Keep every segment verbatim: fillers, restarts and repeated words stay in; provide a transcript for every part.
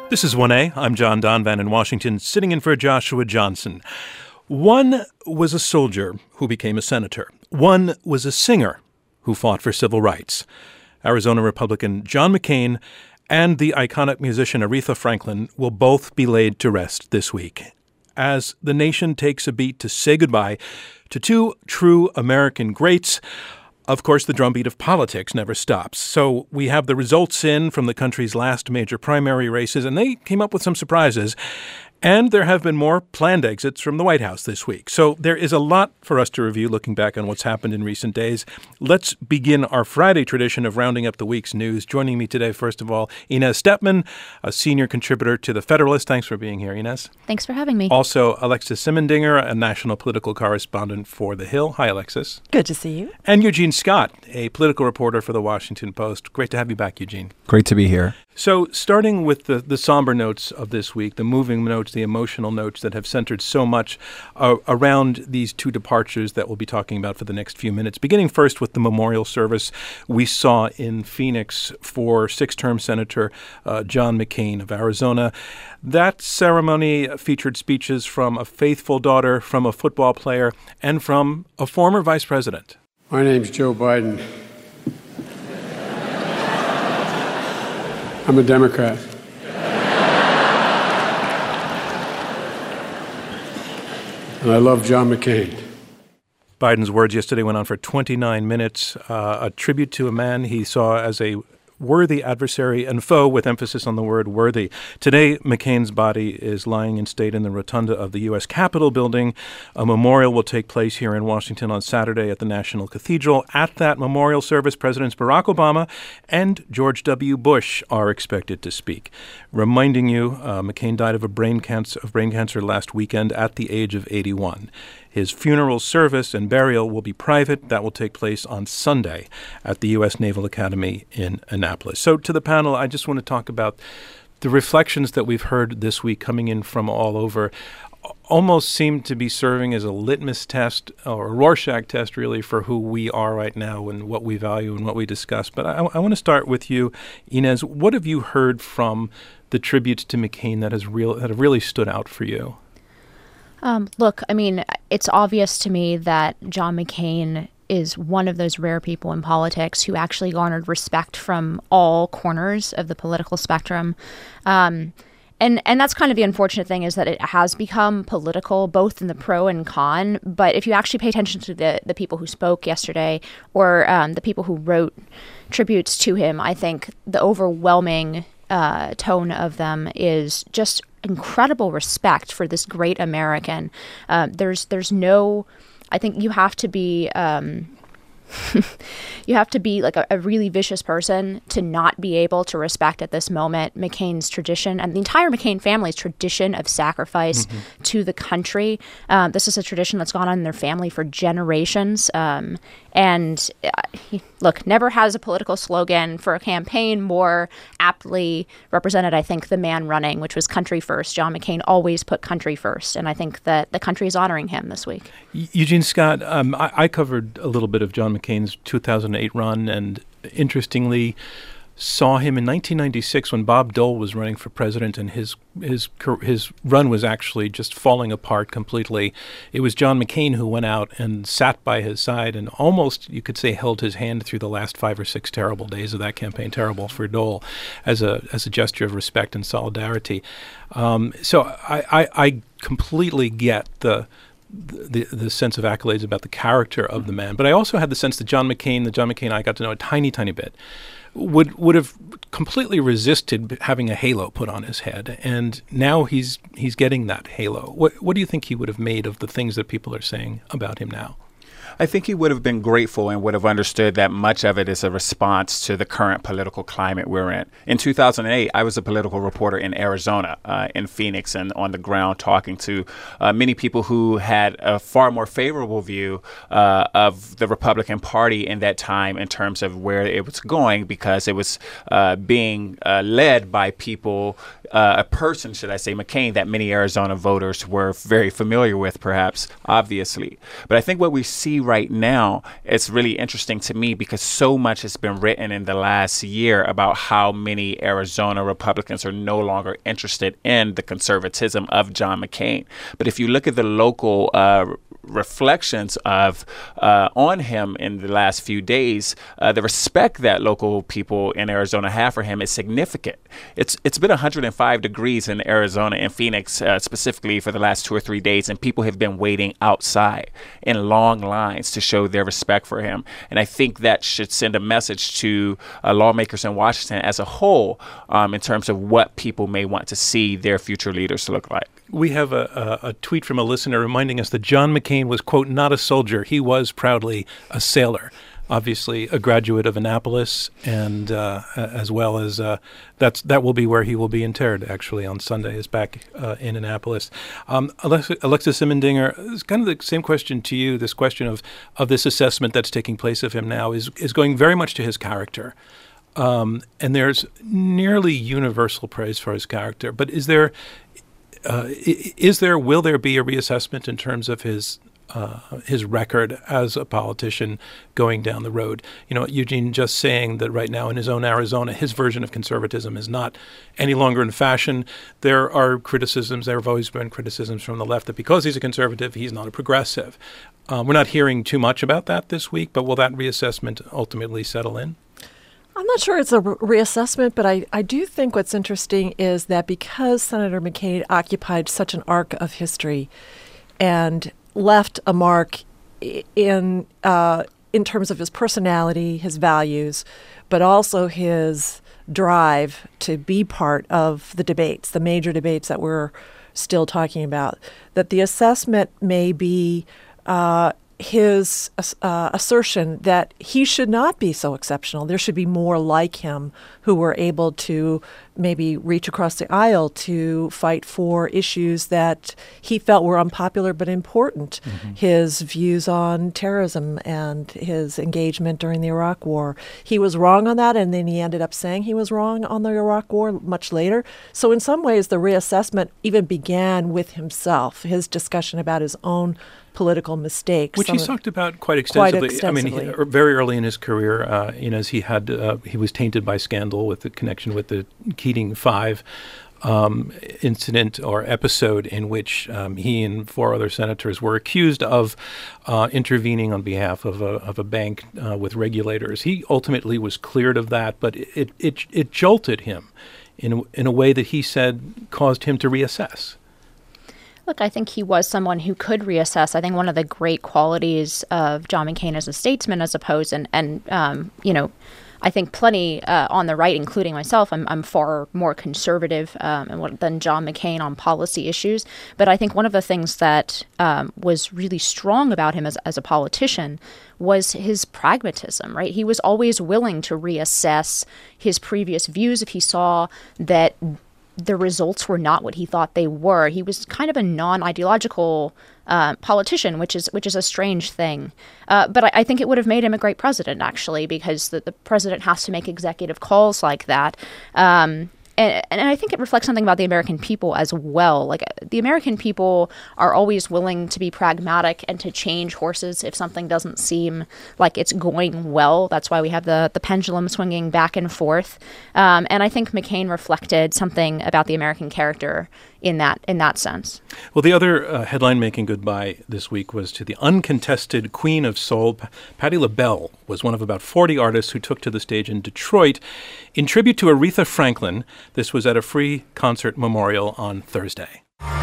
This is one A. I'm John Donvan in Washington, sitting in for Joshua Johnson. One was a soldier who became a senator. One was a singer who fought for civil rights. Arizona Republican John McCain and the iconic musician Aretha Franklin will both be laid to rest this week, as the nation takes a beat to say goodbye to two true American greats. Of course, the drumbeat of politics never stops. So we have the results in from the country's last major primary races, and they came up with some surprises. And there have been more planned exits from the White House this week. So there is a lot for us to review looking back on what's happened in recent days. Let's begin our Friday tradition of rounding up the week's news. Joining me today, first of all, Inez Stepman, a senior contributor to The Federalist. Thanks for being here, Inez. Thanks for having me. Also, Alexis Simendinger, a national political correspondent for The Hill. Hi, Alexis. Good to see you. And Eugene Scott, a political reporter for The Washington Post. Great to have you back, Eugene. Great to be here. So starting with the, the somber notes of this week, the moving notes, the emotional notes that have centered so much uh, around these two departures that we'll be talking about for the next few minutes, beginning first with the memorial service we saw in Phoenix for six-term Senator uh, John McCain of Arizona. That ceremony featured speeches from a faithful daughter, from a football player, and from a former vice president. My name's Joe Biden. I'm a Democrat. And I love John McCain. Biden's words yesterday went on for twenty-nine minutes, uh, a tribute to a man he saw as a worthy adversary and foe, with emphasis on the word worthy. Today, McCain's body is lying in state in the rotunda of the U S Capitol building. A memorial will take place here in Washington on Saturday at the National Cathedral. At that memorial service, Presidents Barack Obama and George W. Bush are expected to speak. Reminding you, uh, McCain died of a brain cancer, of brain cancer last weekend at the age of eighty-one. His funeral service and burial will be private. That will take place on Sunday at the U S Naval Academy in Annapolis. So to the panel, I just want to talk about the reflections that we've heard this week coming in from all over. Almost seem to be serving as a litmus test or a Rorschach test, really, for who we are right now and what we value and what we discuss. But I, I want to start with you, Inez. What have you heard from the tributes to McCain that has real that have really stood out for you? Um, look, I mean, it's obvious to me that John McCain is one of those rare people in politics who actually garnered respect from all corners of the political spectrum. Um, and and that's kind of the unfortunate thing, is that it has become political, both in the pro and con. But if you actually pay attention to the, the people who spoke yesterday, or um, the people who wrote tributes to him, I think the overwhelming uh, tone of them is just incredible respect for this great American. Uh, there's there's no, I think you have to be, um, you have to be like a, a really vicious person to not be able to respect at this moment McCain's tradition and the entire McCain family's tradition of sacrifice mm-hmm. to the country. Um, this is a tradition that's gone on in their family for generations. Um, and uh, he, look, never has a political slogan for a campaign more aptly represented, I think, the man running, which was country first. John McCain always put country first. And I think that the country is honoring him this week. Eugene Scott, um, I, I covered a little bit of John McCain's two thousand eight run, and interestingly saw him in nineteen ninety-six when Bob Dole was running for president, and his his his run was actually just falling apart completely. It was John McCain who went out and sat by his side and almost, you could say, held his hand through the last five or six terrible days of that campaign, terrible for Dole, as a as a gesture of respect and solidarity. Um, so I, I, I completely get the The, the sense of accolades about the character of the man. But I also had the sense that John McCain, the John McCain I got to know a tiny, tiny bit, would would have completely resisted having a halo put on his head. And now he's he's getting that halo. What what do you think he would have made of the things that people are saying about him now? I think he would have been grateful and would have understood that much of it is a response to the current political climate we're in. In two thousand eight, I was a political reporter in Arizona, uh, in Phoenix, and on the ground talking to uh, many people who had a far more favorable view uh, of the Republican Party in that time in terms of where it was going, because it was uh, being uh, led by people, uh, a person, should I say, McCain, that many Arizona voters were very familiar with, perhaps, obviously. But I think what we see right now, it's really interesting to me because so much has been written in the last year about how many Arizona Republicans are no longer interested in the conservatism of John McCain. But if you look at the local uh, reflections of uh, on him in the last few days, uh, the respect that local people in Arizona have for him is significant. It's it's been one hundred five degrees in Arizona and Phoenix uh, specifically for the last two or three days, and people have been waiting outside in long lines to show their respect for him. And I think that should send a message to uh, lawmakers in Washington as a whole um, in terms of what people may want to see their future leaders look like. We have a, a, a tweet from a listener reminding us that John McCain was, quote, not a soldier. He was proudly a sailor. Obviously a graduate of Annapolis, and uh, as well as uh, that's that will be where he will be interred, actually, on Sunday, is back uh, in Annapolis. Um, Alexa, Alexa Simendinger, it's kind of the same question to you. This question of, of this assessment that's taking place of him now is, is going very much to his character. Um, and there's nearly universal praise for his character. But is there, uh, is there, will there be a reassessment in terms of his Uh, his record as a politician going down the road? You know, Eugene just saying that right now in his own Arizona, his version of conservatism is not any longer in fashion. There are criticisms, there have always been criticisms from the left that because he's a conservative, he's not a progressive. Um, we're not hearing too much about that this week, but will that reassessment ultimately settle in? I'm not sure it's a re- reassessment, but I, I do think what's interesting is that because Senator McCain occupied such an arc of history and left a mark in uh, in terms of his personality, his values, but also his drive to be part of the debates, the major debates that we're still talking about, that the assessment may be uh, his uh, assertion that he should not be so exceptional. There should be more like him who were able to maybe reach across the aisle to fight for issues that he felt were unpopular but important. Mm-hmm. His views on terrorism and his engagement during the Iraq War. He was wrong on that, and then he ended up saying he was wrong on the Iraq War much later. So in some ways, the reassessment even began with himself, his discussion about his own political mistakes. Which he's talked about quite extensively. Quite extensively. I mean, he, very early in his career, uh, you know, as he had, uh, he was tainted by scandal with the connection with the Keating Five um, incident or episode in which um, he and four other senators were accused of uh, intervening on behalf of a, of a bank uh, with regulators. He ultimately was cleared of that, but it it, it jolted him in a, in a way that he said caused him to reassess. Look, I think he was someone who could reassess. I think one of the great qualities of John McCain as a statesman, as opposed, and, and um, you know, I think plenty uh, on the right, including myself, I'm, I'm far more conservative um, than John McCain on policy issues. But I think one of the things that um, was really strong about him as, as a politician was his pragmatism, right? He was always willing to reassess his previous views if he saw that the results were not what he thought they were. He was kind of a non-ideological uh, politician, which is which is a strange thing. Uh, but I, I think it would have made him a great president, actually, because the, the president has to make executive calls like that. Um, and, and I think it reflects something about the American people as well. Like, the American people are always willing to be pragmatic and to change horses if something doesn't seem like it's going well. That's why we have the, the pendulum swinging back and forth. Um, and I think McCain reflected something about the American character in that in that sense. Well, the other uh, headline-making goodbye this week was to the uncontested Queen of Soul. P- Patti LaBelle was one of about forty artists who took to the stage in Detroit in tribute to Aretha Franklin. This was at a free concert memorial on Thursday.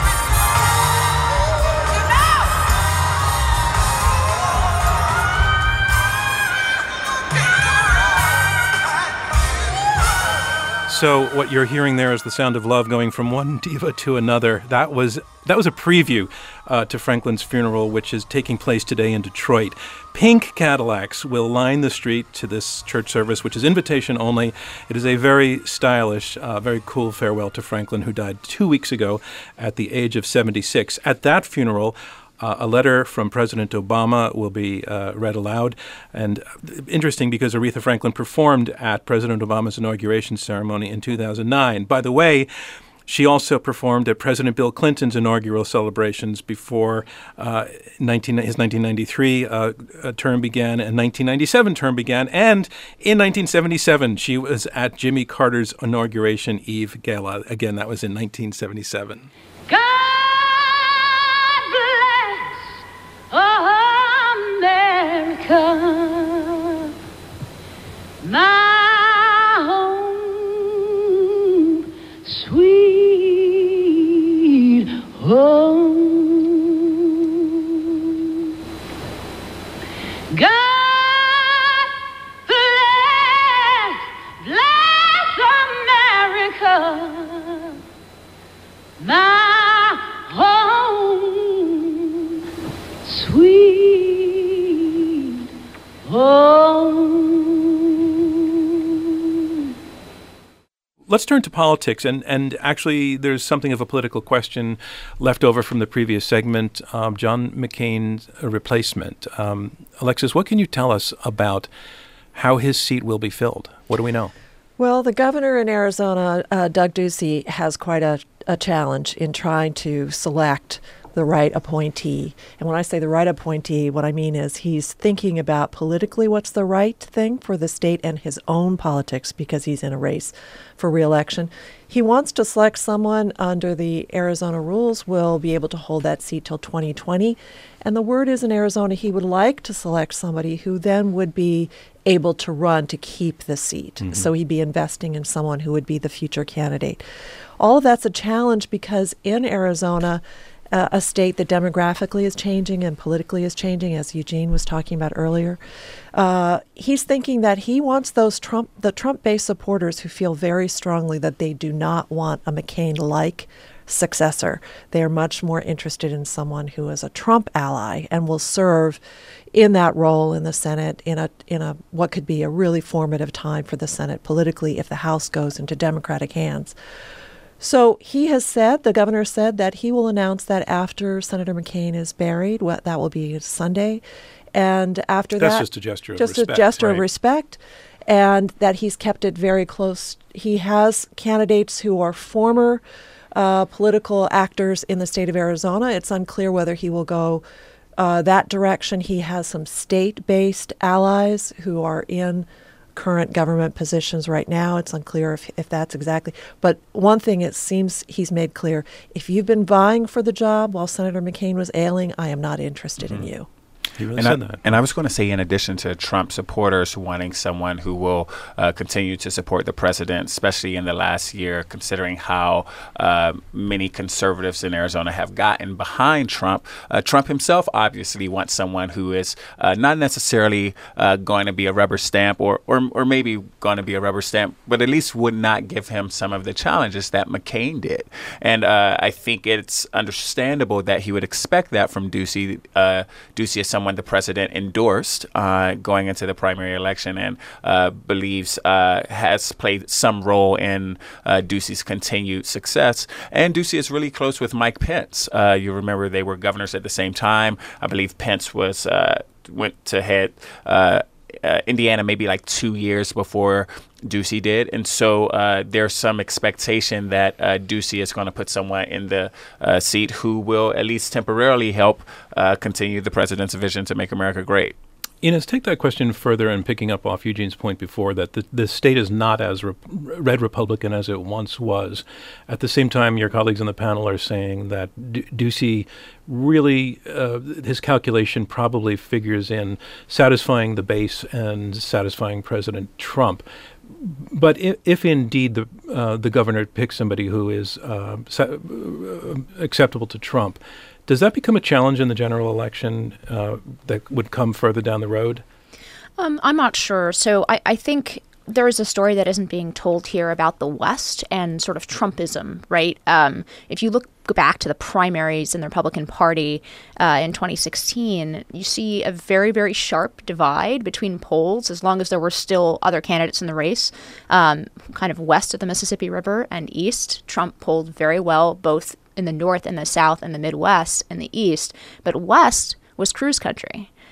So what you're hearing there is the sound of love going from one diva to another. That was that was a preview uh, to Franklin's funeral, which is taking place today in Detroit. Pink Cadillacs will line the street to this church service, which is invitation only. It is a very stylish, uh, very cool farewell to Franklin, who died two weeks ago at the age of seventy-six. At that funeral, Uh, a letter from President Obama will be uh, read aloud. And interesting because Aretha Franklin performed at President Obama's inauguration ceremony in two thousand nine. By the way, She also performed at President Bill Clinton's inaugural celebrations before uh, nineteen, his nineteen ninety-three uh, term began and nineteen ninety-seven term began. And in nineteen seventy-seven, she was at Jimmy Carter's inauguration Eve Gala. Again, that was in nineteen seventy-seven. God bless America, my home, sweet home. God bless, bless America, my home, sweet home. Let's turn to politics, and, and actually there's something of a political question left over from the previous segment, um, John McCain's replacement. Um, Alexis, what can you tell us about how his seat will be filled? What do we know? Well, the governor in Arizona, uh, Doug Ducey, has quite a, a challenge in trying to select the right appointee. And when I say the right appointee, what I mean is he's thinking about politically what's the right thing for the state and his own politics, because he's in a race for re-election. He wants to select someone under the Arizona rules will be able to hold that seat till twenty twenty. And the word is in Arizona he would like to select somebody who then would be able to run to keep the seat. Mm-hmm. So he'd be investing in someone who would be the future candidate. All of that's a challenge because in Arizona, Uh, a state that demographically is changing and politically is changing, as Eugene was talking about earlier. Uh, he's thinking that he wants those Trump, the Trump-based supporters who feel very strongly that they do not want a McCain-like successor. They are much more interested in someone who is a Trump ally and will serve in that role in the Senate in a in a what could be a really formative time for the Senate politically if the House goes into Democratic hands. So he has said, the governor said, that he will announce that after Senator McCain is buried. What that will be Sunday. And after That's that... just a gesture of just respect. Just a gesture right? of respect. And that he's kept it very close. He has candidates who are former uh, political actors in the state of Arizona. It's unclear whether he will go uh, that direction. He has some state-based allies who are in current government positions right now. It's unclear if, if that's exactly. But one thing it seems he's made clear, if you've been vying for the job while Senator McCain was ailing, I am not interested mm-hmm. in you. He really and, said I, that. and I was going to say, in addition to Trump supporters wanting someone who will uh, continue to support the president, especially in the last year, considering how uh, many conservatives in Arizona have gotten behind Trump, uh, Trump himself obviously wants someone who is uh, not necessarily uh, going to be a rubber stamp or, or, or maybe going to be a rubber stamp, but at least would not give him some of the challenges that McCain did. And uh, I think it's understandable that he would expect that from Ducey. Uh, Ducey is someone the president endorsed uh, going into the primary election and uh, believes uh, has played some role in uh, Ducey's continued success. And Ducey is really close with Mike Pence. Uh, you remember they were governors at the same time. I believe Pence was uh, went to head uh, uh, Indiana maybe like two years before Ducey did. And so uh, there's some expectation that uh, Ducey is going to put someone in the uh, seat who will at least temporarily help uh, continue the president's vision to make America great. Ines, take that question further and picking up off Eugene's point before that the, the state is not as re- red Republican as it once was. At the same time, your colleagues on the panel are saying that D- Ducey really, uh, his calculation probably figures in satisfying the base and satisfying President Trump. But if, if indeed the uh, the governor picks somebody who is uh, sa- acceptable to Trump, does that become a challenge in the general election uh, that would come further down the road? Um, I'm not sure. So I, I think there is a story that isn't being told here about the West and sort of Trumpism, right? Um, if you look back to the primaries in the Republican Party uh, in twenty sixteen, you see a very, very sharp divide between polls, as long as there were still other candidates in the race, um, kind of west of the Mississippi River and east. Trump polled very well, both in the North and the South and the Midwest and the East. But West was Cruz country.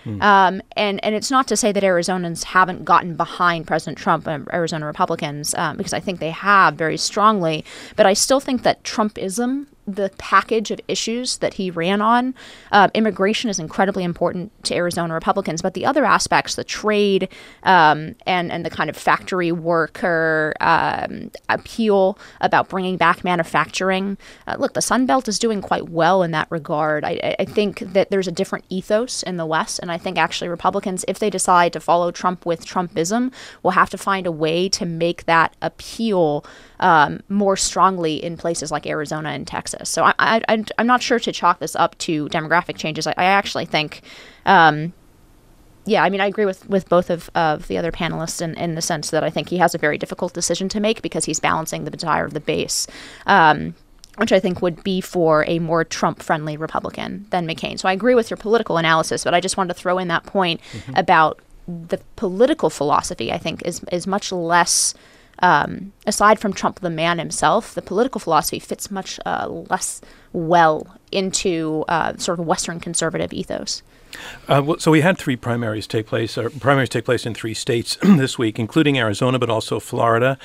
Mm. Um, and, and it's not to say that Arizonans haven't gotten behind President Trump and Arizona Republicans, um, because I think they have very strongly. But I still think that Trumpism, the package of issues that he ran on, uh, immigration is incredibly important to Arizona Republicans, but the other aspects, the trade um, and, and the kind of factory worker um, appeal about bringing back manufacturing. Uh, look, the Sun Belt is doing quite well in that regard. I, I think that there's a different ethos in the West, and I think actually Republicans, if they decide to follow Trump with Trumpism, will have to find a way to make that appeal Um, more strongly in places like Arizona and Texas. So I, I, I'm not sure to chalk this up to demographic changes. I, I actually think, um, yeah, I mean, I agree with, with both of, of the other panelists in, in the sense that I think he has a very difficult decision to make because he's balancing the desire of the base, um, which I think would be for a more Trump-friendly Republican than McCain. So I agree with your political analysis, but I just wanted to throw in that point mm-hmm. about the political philosophy, I think, is is much less... Um, aside from Trump, the man himself, the political philosophy fits much uh, less well into uh, sort of Western conservative ethos. Uh, well, so we had three primaries take place, or primaries take place in three states this week, including Arizona, but also Florida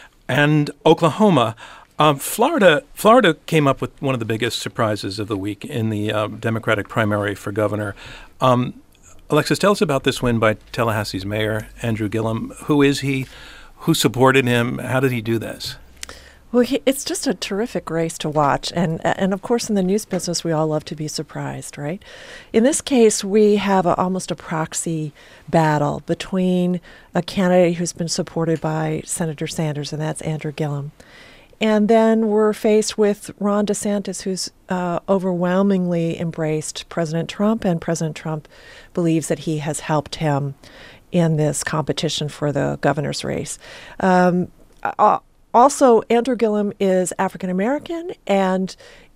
and Oklahoma. Um, Florida, Florida came up with one of the biggest surprises of the week in the uh, Democratic primary for governor. Um, Alexis, tell us about this win by Tallahassee's mayor, Andrew Gillum. Who is he? Who supported him? How did he do this? Well, he, it's just a terrific race to watch. And, and of course, in the news business, we all love to be surprised, right? In this case, we have a, almost a proxy battle between a candidate who's been supported by Senator Sanders, and that's Andrew Gillum. And then we're faced with Ron DeSantis, who's uh, overwhelmingly embraced President Trump, and President Trump believes that he has helped him in this competition for the governor's race. Um, uh, also, Andrew Gillum is African American and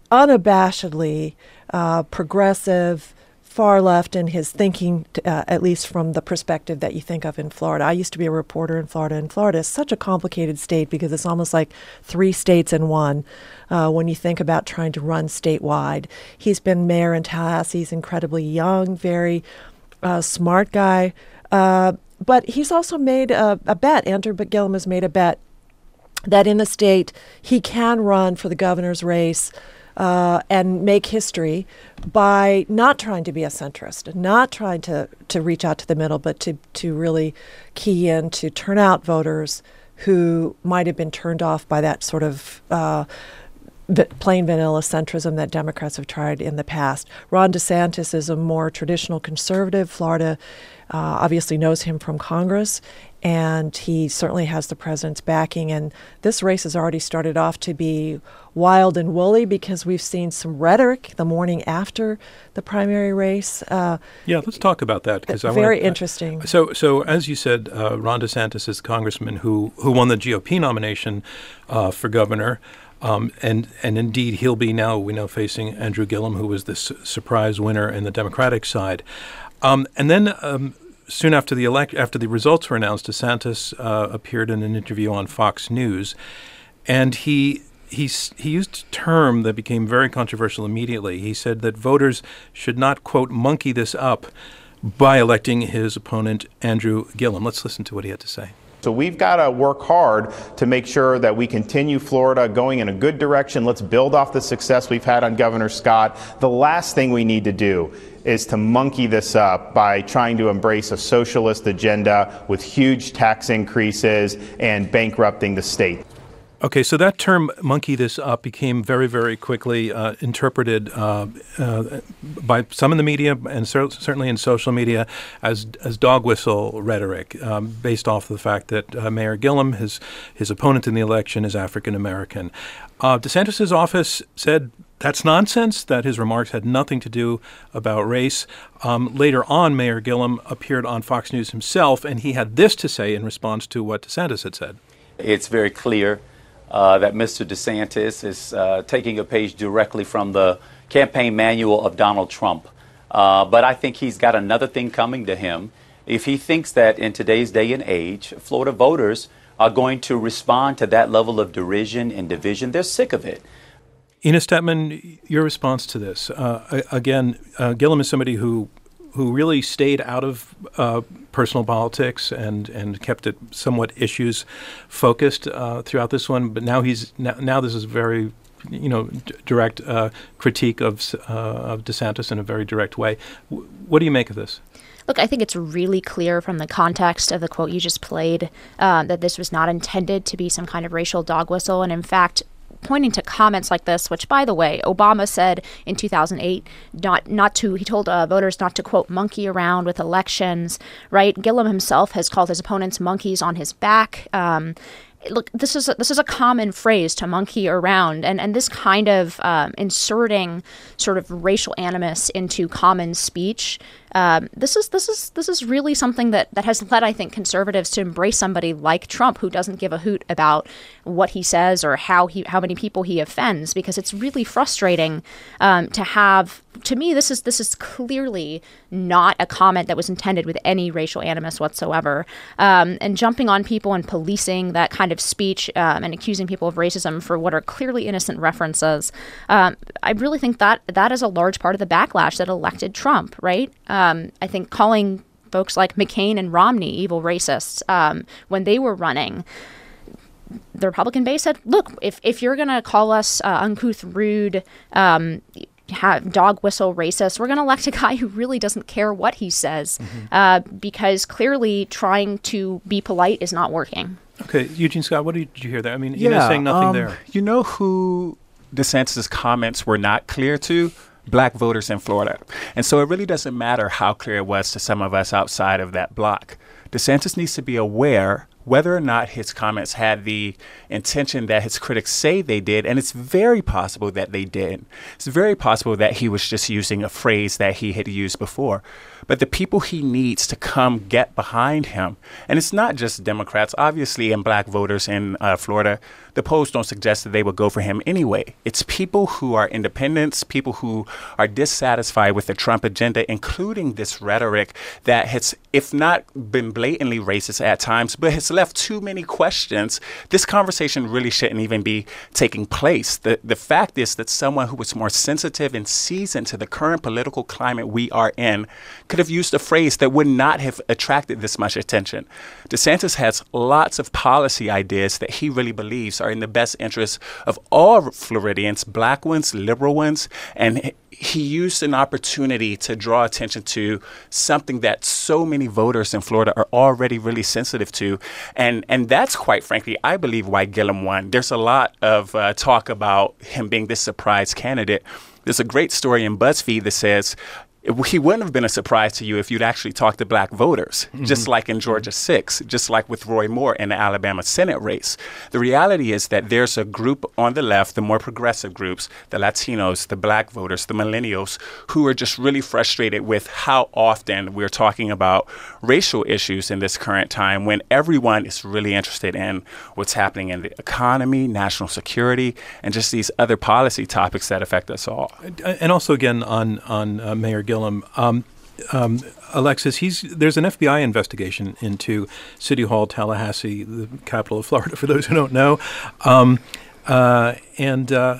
unabashedly uh, progressive, far left in his thinking, uh, at least from the perspective that you think of in Florida. I used to be a reporter in Florida, and Florida is such a complicated state because it's almost like three states in one uh, when you think about trying to run statewide. He's been mayor in Tallahassee. He's incredibly young, very uh, smart guy. Uh, but he's also made a, a bet. Andrew Gillum has made a bet that in the state he can run for the governor's race uh, and make history by not trying to be a centrist, not trying to, to reach out to the middle, but to, to really key in to turn out voters who might have been turned off by that sort of uh, plain vanilla centrism that Democrats have tried in the past. Ron DeSantis is a more traditional conservative. Florida uh, obviously knows him from Congress, and he certainly has the president's backing. And this race has already started off to be wild and woolly because we've seen some rhetoric the morning after the primary race. Uh, yeah, let's talk about that because I very wanna, interesting. Uh, so, so as you said, uh, Ron DeSantis is the congressman who who won the G O P nomination uh, for governor. Um, and and indeed, he'll be now, we know, facing Andrew Gillum, who was the su- surprise winner in the Democratic side. Um, and then um, soon after the elect, after the results were announced, DeSantis uh, appeared in an interview on Fox News, and he he he used a term that became very controversial immediately. He said that voters should not, quote, monkey this up by electing his opponent, Andrew Gillum. Let's listen to what he had to say. So we've got to work hard to make sure that we continue Florida going in a good direction. Let's build off the success we've had on Governor Scott. The last thing we need to do is to monkey this up by trying to embrace a socialist agenda with huge tax increases and bankrupting the state. Okay, so that term, monkey this up, became very, very quickly uh, interpreted uh, uh, by some in the media and cer- certainly in social media as as dog whistle rhetoric, um, based off the fact that uh, Mayor Gillum, his his opponent in the election, is African American. Uh, DeSantis' office said that's nonsense, that his remarks had nothing to do about race. Um, later on, Mayor Gillum appeared on Fox News himself, and he had this to say in response to what DeSantis had said. It's very clear Uh, that Mister DeSantis is uh, taking a page directly from the campaign manual of Donald Trump. Uh, but I think he's got another thing coming to him. If he thinks that in today's day and age, Florida voters are going to respond to that level of derision and division, they're sick of it. Ina Stepman, your response to this. Uh, again, uh, Gillum is somebody who who really stayed out of uh, personal politics and, and kept it somewhat issues focused uh, throughout this one. But now he's now, now this is very, you know, d- direct uh, critique of uh, of DeSantis in a very direct way. W- what do you make of this? Look, I think it's really clear from the context of the quote you just played uh, that this was not intended to be some kind of racial dog whistle. And in fact, pointing to comments like this, which, by the way, Obama said in two thousand eight, not not to, he told uh, voters not to, quote, monkey around with elections, right? Gillum himself has called his opponents monkeys on his back. Um, Look, this is a, this is a common phrase, to monkey around, and and this kind of um, inserting sort of racial animus into common speech. Um, this is this is this is really something that, that has led, I think, conservatives to embrace somebody like Trump, who doesn't give a hoot about what he says or how he how many people he offends, because it's really frustrating um, to have. To me, this is this is clearly not a comment that was intended with any racial animus whatsoever. Um, and jumping on people and policing that kind of speech um, and accusing people of racism for what are clearly innocent references, um, I really think that that is a large part of the backlash that elected Trump, right? Um, I think calling folks like McCain and Romney evil racists um, when they were running, the Republican base said, look, if, if you're going to call us uh, uncouth, rude, um, have dog whistle racist, we're going to elect a guy who really doesn't care what he says, mm-hmm. uh, because clearly trying to be polite is not working. Okay, Eugene Scott, what did you hear there? I mean, yeah, you're not saying nothing um, there. You know who DeSantis' comments were not clear to? Black voters in Florida. And so it really doesn't matter how clear it was to some of us outside of that block. DeSantis needs to be aware whether or not his comments had the intention that his critics say they did, and it's very possible that they did. It's very possible that he was just using a phrase that he had used before. But the people he needs to come get behind him, and it's not just Democrats, obviously, and black voters in uh, Florida, the polls don't suggest that they would go for him anyway. It's people who are independents, people who are dissatisfied with the Trump agenda, including this rhetoric that has, if not been blatantly racist at times, but has left too many questions. This conversation really shouldn't even be taking place. The, the fact is that someone who was more sensitive and seasoned to the current political climate we are in could have used a phrase that would not have attracted this much attention. DeSantis has lots of policy ideas that he really believes are in the best interest of all Floridians, black ones, liberal ones, and he used an opportunity to draw attention to something that so many voters in Florida are already really sensitive to. And and that's, quite frankly, I believe, why Gillum won. There's a lot of uh, talk about him being this surprise candidate. There's a great story in BuzzFeed that says, he wouldn't have been a surprise to you if you'd actually talked to black voters, mm-hmm. just like in Georgia six, just like with Roy Moore in the Alabama Senate race. The reality is that there's a group on the left, the more progressive groups, the Latinos, the black voters, the millennials, who are just really frustrated with how often we're talking about racial issues in this current time when everyone is really interested in what's happening in the economy, national security, and just these other policy topics that affect us all. And also, again, on, on uh, Mayor Gillum, Um, um, Alexis, he's there's an F B I investigation into City Hall, Tallahassee, the capital of Florida, for those who don't know. Um, uh, and uh,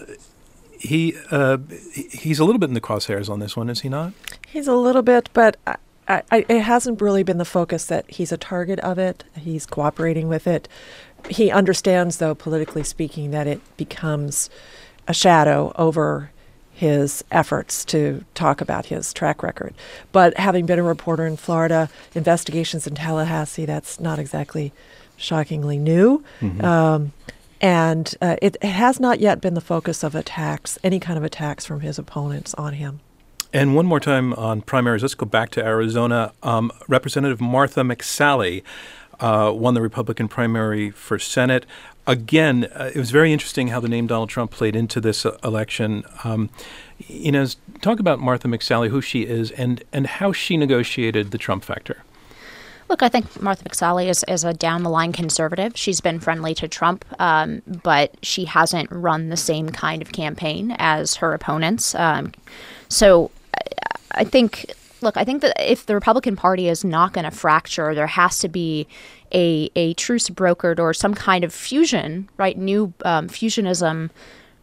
he uh, he's a little bit in the crosshairs on this one, is he not? He's a little bit, but I, I, it hasn't really been the focus that he's a target of it. He's cooperating with it. He understands, though, politically speaking, that it becomes a shadow over his efforts to talk about his track record. But having been a reporter in Florida, investigations in Tallahassee, that's not exactly shockingly new. Mm-hmm. Um, and uh, it, it has not yet been the focus of attacks, any kind of attacks from his opponents on him. And one more time on primaries, let's go back to Arizona. Um, Representative Martha McSally uh, won the Republican primary for Senate. Again, uh, it was very interesting how the name Donald Trump played into this uh, election. Um, you know, talk about Martha McSally, who she is, and, and how she negotiated the Trump factor. Look, I think Martha McSally is, is a down-the-line conservative. She's been friendly to Trump, um, but she hasn't run the same kind of campaign as her opponents. Um, so I, I think, look, I think that if the Republican Party is not going to fracture, there has to be a, a truce brokered or some kind of fusion, right, new um, fusionism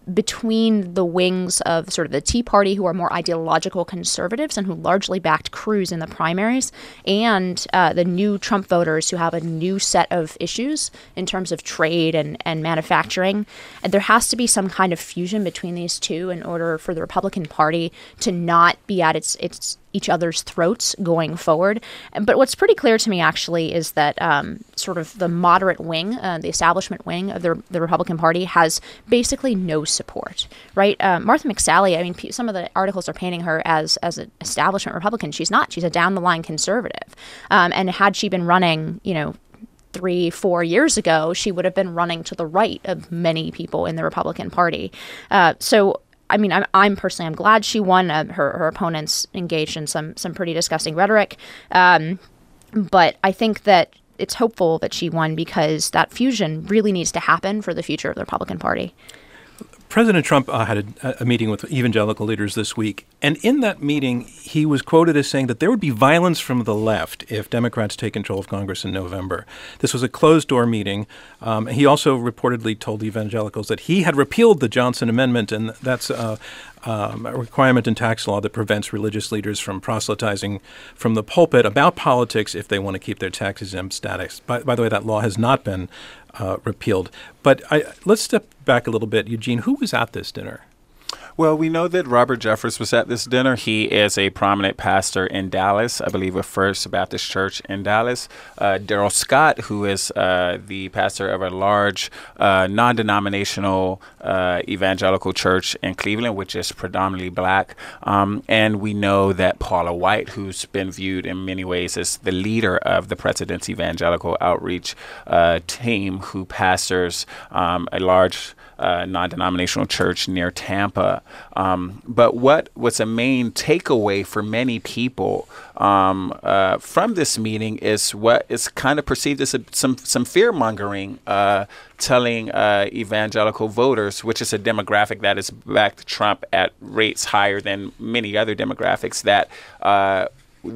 between the wings of sort of the Tea Party, who are more ideological conservatives and who largely backed Cruz in the primaries, and uh, the new Trump voters who have a new set of issues in terms of trade and, and manufacturing. And there has to be some kind of fusion between these two in order for the Republican Party to not be at its its each other's throats going forward. But what's pretty clear to me, actually, is that um, sort of the moderate wing, uh, the establishment wing of the, the Republican Party has basically no support, right? Uh, Martha McSally, I mean, p- some of the articles are painting her as, as an establishment Republican. She's not. She's a down-the-line conservative. Um, and had she been running, you know, three, four years ago, she would have been running to the right of many people in the Republican Party. Uh, so I mean, I'm, I'm personally, I'm glad she won. Uh, her her opponents engaged in some some pretty disgusting rhetoric, um, but I think that it's hopeful that she won because that fusion really needs to happen for the future of the Republican Party. President Trump uh, had a, a meeting with evangelical leaders this week, and in that meeting, he was quoted as saying that there would be violence from the left if Democrats take control of Congress in November. This was a closed-door meeting. Um, he also reportedly told evangelicals that he had repealed the Johnson Amendment, and that's uh, um, a requirement in tax law that prevents religious leaders from proselytizing from the pulpit about politics if they want to keep their tax-exempt status. By, by the way, that law has not been uh, repealed. But I, let's step back a little bit. Eugene, who was at this dinner? Well, we know that Robert Jeffress was at this dinner. He is a prominent pastor in Dallas, I believe, with First Baptist Church in Dallas. Uh, Daryl Scott, who is uh, the pastor of a large uh, non-denominational uh, evangelical church in Cleveland, which is predominantly black. Um, and we know that Paula White, who's been viewed in many ways as the leader of the president's evangelical outreach uh, team, who pastors um, a large Uh, non-denominational church near Tampa. Um, but what was a main takeaway for many people um, uh, from this meeting is what is kind of perceived as a, some some fear-mongering, uh, telling uh, evangelical voters, which is a demographic that has backed Trump at rates higher than many other demographics, that uh,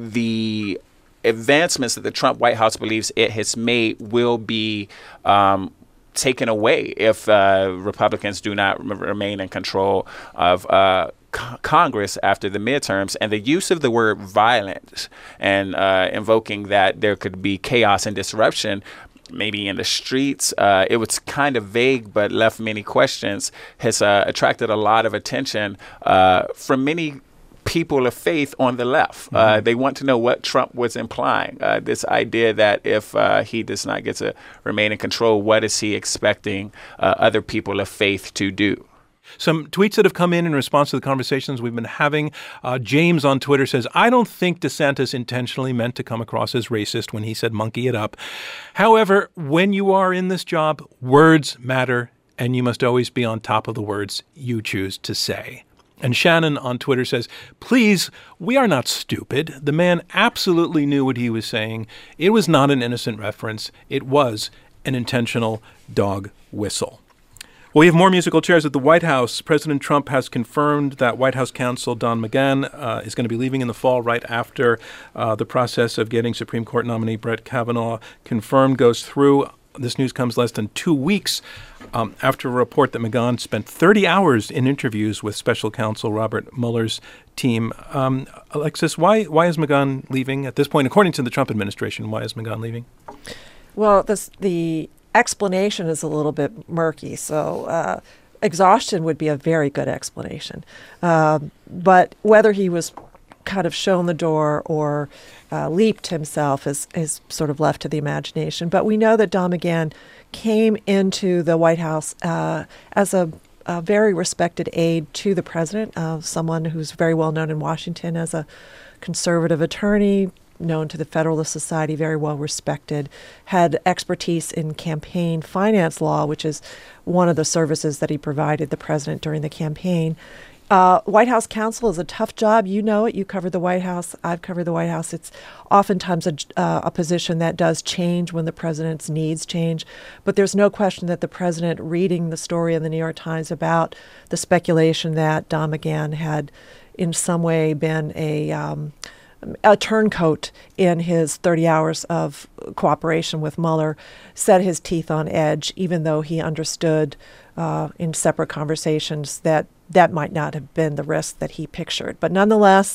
the advancements that the Trump White House believes it has made will be um, taken away if uh, Republicans do not r- remain in control of uh, c- Congress after the midterms. And the use of the word violent and uh, invoking that there could be chaos and disruption, maybe in the streets, uh, it was kind of vague but left many questions, has uh, attracted a lot of attention uh, from many people of faith on the left. Mm-hmm. Uh, they want to know what Trump was implying. Uh, this idea that if uh, he does not get to remain in control, what is he expecting uh, other people of faith to do? Some tweets that have come in in response to the conversations we've been having. Uh, James on Twitter says, I don't think DeSantis intentionally meant to come across as racist when he said monkey it up. However, when you are in this job, words matter, and you must always be on top of the words you choose to say. And Shannon on Twitter says, please, we are not stupid. The man absolutely knew what he was saying. It was not an innocent reference. It was an intentional dog whistle. Well, we have more musical chairs at the White House. President Trump has confirmed that White House counsel Don McGahn uh, is going to be leaving in the fall right after uh, the process of getting Supreme Court nominee Brett Kavanaugh confirmed goes through. This news comes less than two weeks um, after a report that McGahn spent thirty hours in interviews with special counsel Robert Mueller's team. Um, Alexis, why why is McGahn leaving at this point? According to the Trump administration, why is McGahn leaving? Well, this, the explanation is a little bit murky. So uh, exhaustion would be a very good explanation. Um, but whether he was kind of shown the door or uh, leaped himself is, is sort of left to the imagination. But we know that Don McGahn came into the White House uh, as a, a very respected aide to the president, uh, someone who's very well known in Washington as a conservative attorney, known to the Federalist Society, very well respected, had expertise in campaign finance law, which is one of the services that he provided the president during the campaign. Uh, White House counsel is a tough job. You know it. You covered the White House. I've covered the White House. It's oftentimes a, uh, a position that does change when the president's needs change. But there's no question that the president, reading the story in the New York Times about the speculation that Don McGahn had in some way been a um, a turncoat in his thirty hours of cooperation with Mueller, set his teeth on edge, even though he understood uh, in separate conversations that that might not have been the risk that he pictured. But nonetheless,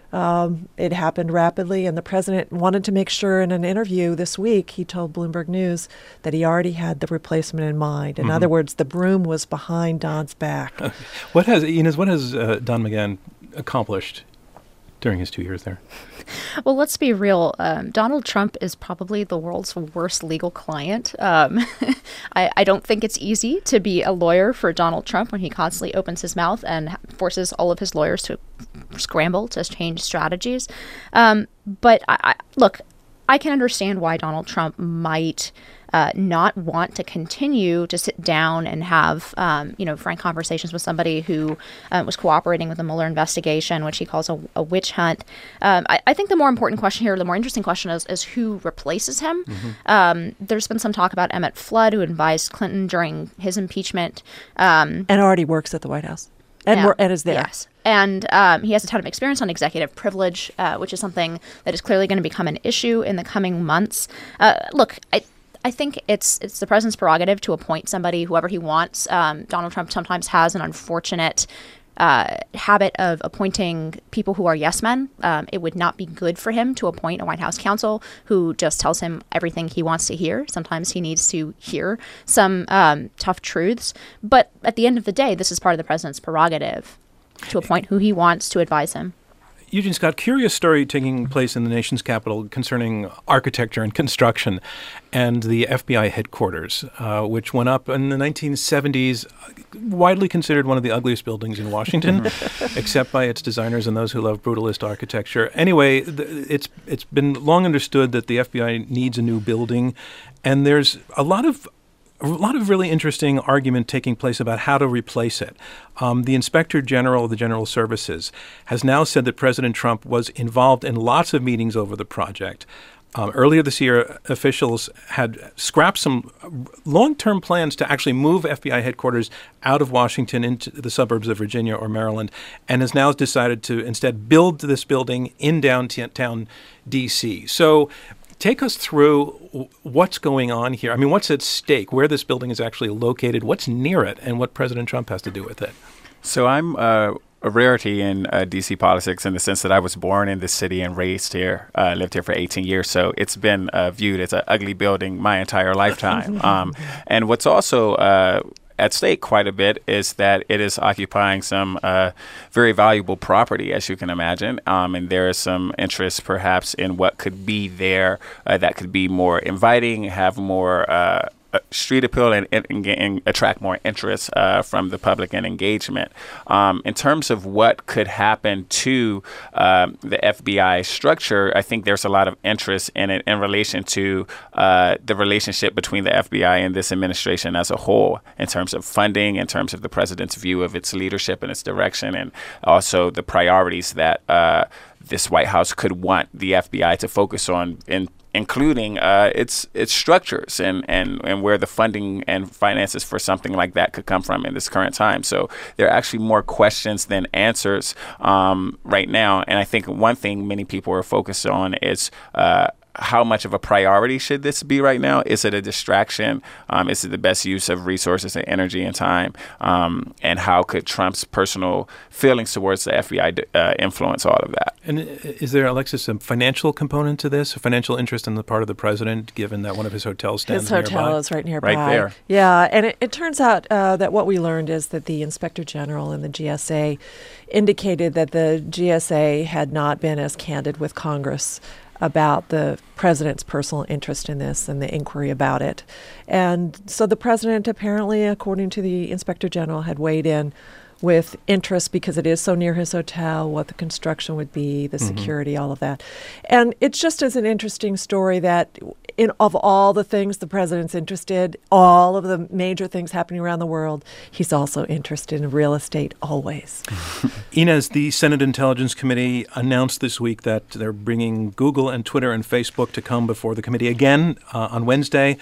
um, it happened rapidly, and the president wanted to make sure in an interview this week, he told Bloomberg News that he already had the replacement in mind. In mm-hmm. other words, the broom was behind Don's back. What has, Inez, what has uh, Don McGahn accomplished during his two years there? Well, let's be real. Um, Donald Trump is probably the world's worst legal client. Um, I, I don't think it's easy to be a lawyer for Donald Trump when he constantly opens his mouth and forces all of his lawyers to scramble to change strategies. Um, but I, I, look, I can understand why Donald Trump might uh, not want to continue to sit down and have, um, you know, frank conversations with somebody who uh, was cooperating with the Mueller investigation, which he calls a, a witch hunt. Um, I, I think the more important question here, the more interesting question is, is who replaces him. Mm-hmm. Um, there's been some talk about Emmett Flood, who advised Clinton during his impeachment. Um, and already works at the White House. And, yeah, and is there. Yes. And um, he has a ton of experience on executive privilege, uh, which is something that is clearly going to become an issue in the coming months. Uh, look, I I think it's it's the president's prerogative to appoint somebody, whoever he wants. Um, Donald Trump sometimes has an unfortunate uh, habit of appointing people who are yes men. Um, it would not be good for him to appoint a White House counsel who just tells him everything he wants to hear. Sometimes he needs to hear some um, tough truths. But at the end of the day, this is part of the president's prerogative to appoint who he wants to advise him. Eugene Scott, curious story taking place in the nation's capital concerning architecture and construction and the F B I headquarters, uh, which went up in the nineteen seventies, widely considered one of the ugliest buildings in Washington, except by its designers and those who love brutalist architecture. Anyway, th- it's it's been long understood that the F B I needs a new building, and there's a lot of A lot of really interesting argument taking place about how to replace it. Um, the Inspector General of the General Services has now said that President Trump was involved in lots of meetings over the project. Um, earlier this year, officials had scrapped some long-term plans to actually move F B I headquarters out of Washington into the suburbs of Virginia or Maryland, and has now decided to instead build this building in downtown D C. So take us through what's going on here. I mean, what's at stake, where this building is actually located, what's near it, and what President Trump has to do with it. So I'm uh, a rarity in uh, D C politics in the sense that I was born in this city and raised here, uh, lived here for eighteen years. So it's been uh, viewed as an ugly building my entire lifetime. um, and what's also uh, at stake quite a bit is that it is occupying some uh, very valuable property, as you can imagine. Um, and there is some interest perhaps in what could be there uh, that could be more inviting, have more uh, street appeal, and, and, and attract more interest uh, from the public and engagement. Um, in terms of what could happen to um, the F B I structure, I think there's a lot of interest in it in relation to uh, the relationship between the F B I and this administration as a whole, in terms of funding, in terms of the president's view of its leadership and its direction, and also the priorities that uh, this White House could want the F B I to focus on in including uh, its its structures and, and, and where the funding and finances for something like that could come from in this current time. So there are actually more questions than answers um, right now. And I think one thing many people are focused on is uh, how much of a priority should this be right now? Is it a distraction? Um, is it the best use of resources and energy and time? Um, and how could Trump's personal feelings towards the F B I uh, influence all of that? And is there, Alexis, a financial component to this, a financial interest on the part of the president, given that one of his hotels stands his hotel nearby? is right nearby. Right there. Yeah, and it, it turns out uh, that what we learned is that the Inspector General and the G S A indicated that the G S A had not been as candid with Congress about the president's personal interest in this and the inquiry about it. And so the president apparently, according to the Inspector General, had weighed in with interest because it is so near his hotel, what the construction would be, the mm-hmm. security, all of that. And it's just as an interesting story that in of all the things the president's interested, all of the major things happening around the world, he's also interested in real estate always. Inez, the Senate Intelligence Committee announced this week that they're bringing Google and Twitter and Facebook to come before the committee again uh, on Wednesday.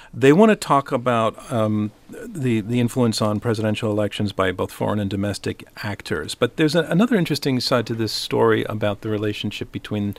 They want to talk about um, the the influence on presidential elections by both foreign and domestic actors. But there's a, another interesting side to this story about the relationship between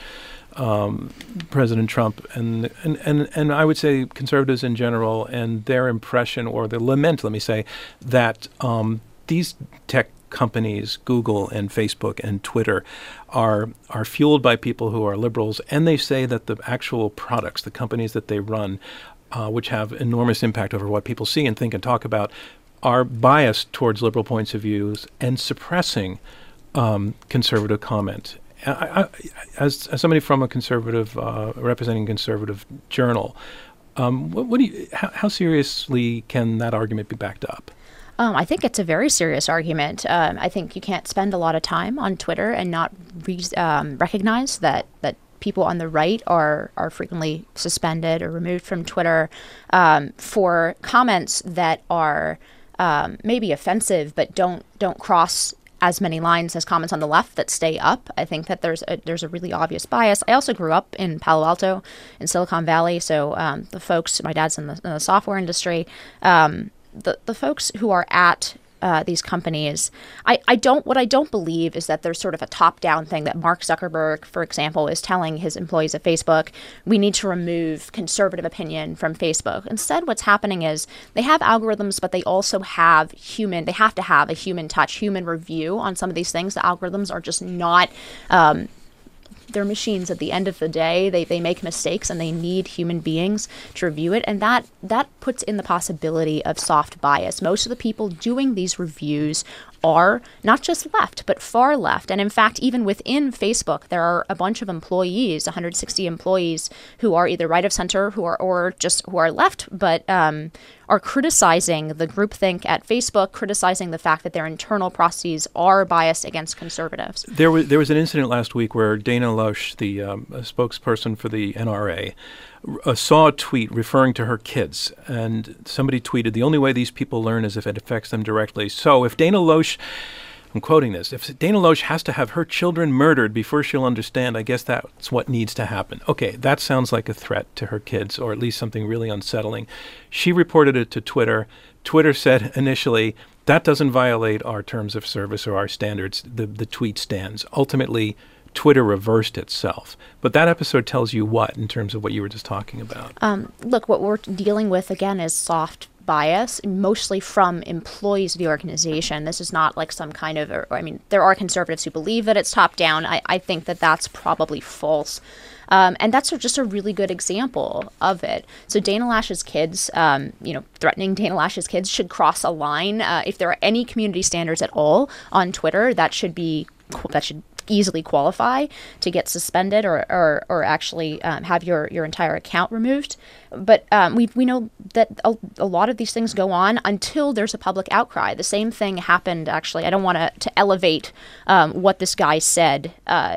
um, President Trump and, and and and I would say conservatives in general, and their impression or the lament, let me say, that um, these tech companies, Google and Facebook and Twitter, are are fueled by people who are liberals, and they say that the actual products, the companies that they run, uh, which have enormous impact over what people see and think and talk about, are biased towards liberal points of views and suppressing um, conservative comment. I, I, as, as somebody from a conservative, uh, representing a conservative journal, um, what, what do you, how, how seriously can that argument be backed up? Um, I think it's a very serious argument. Um, I think you can't spend a lot of time on Twitter and not re- um, recognize that that people on the right are are frequently suspended or removed from Twitter um, for comments that are um, maybe offensive, but don't don't cross as many lines as comments on the left that stay up. I think that there's a, there's a really obvious bias. I also grew up in Palo Alto, in Silicon Valley, so um, the folks, my dad's in the, in the software industry. Um, The, the folks who are at uh, these companies, I, I don't, what I don't believe is that there's sort of a top-down thing that Mark Zuckerberg, for example, is telling his employees at Facebook, we need to remove conservative opinion from Facebook. Instead, what's happening is they have algorithms, but they also have human, they have to have a human touch, human review on some of these things. The algorithms are just not, um, they're machines at the end of the day. They they make mistakes and they need human beings to review it. And that that puts in the possibility of soft bias. Most of the people doing these reviews are not just left, but far left. And in fact, even within Facebook, there are a bunch of employees, one hundred sixty employees, who are either right of center who are or just who are left, but um, are criticizing the groupthink at Facebook, criticizing the fact that their internal processes are biased against conservatives. There was there was an incident last week where Dana Loesch, the um, spokesperson for the N R A, uh, saw a tweet referring to her kids, and somebody tweeted, "The only way these people learn is if it affects them directly." So if Dana Loesch, I'm quoting this, if Dana Loesch has to have her children murdered before she'll understand, I guess that's what needs to happen. Okay, that sounds like a threat to her kids, or at least something really unsettling. She reported it to Twitter. Twitter said initially, that doesn't violate our terms of service or our standards. The, the tweet stands. Ultimately, Twitter reversed itself. But that episode tells you what in terms of what you were just talking about? Um, look, what we're dealing with, again, is soft bias, mostly from employees of the organization. This is not like some kind of, or, I mean, there are conservatives who believe that it's top down. I, I think that that's probably false. Um, and that's just a really good example of it. So Dana Loesch's kids, um, you know, threatening Dana Loesch's kids should cross a line. Uh, if there are any community standards at all on Twitter, that should be, that should easily qualify to get suspended or or, or actually um, have your, your entire account removed. But um, we we know that a, a lot of these things go on until there's a public outcry. The same thing happened, actually. I don't want to to elevate um, what this guy said, uh,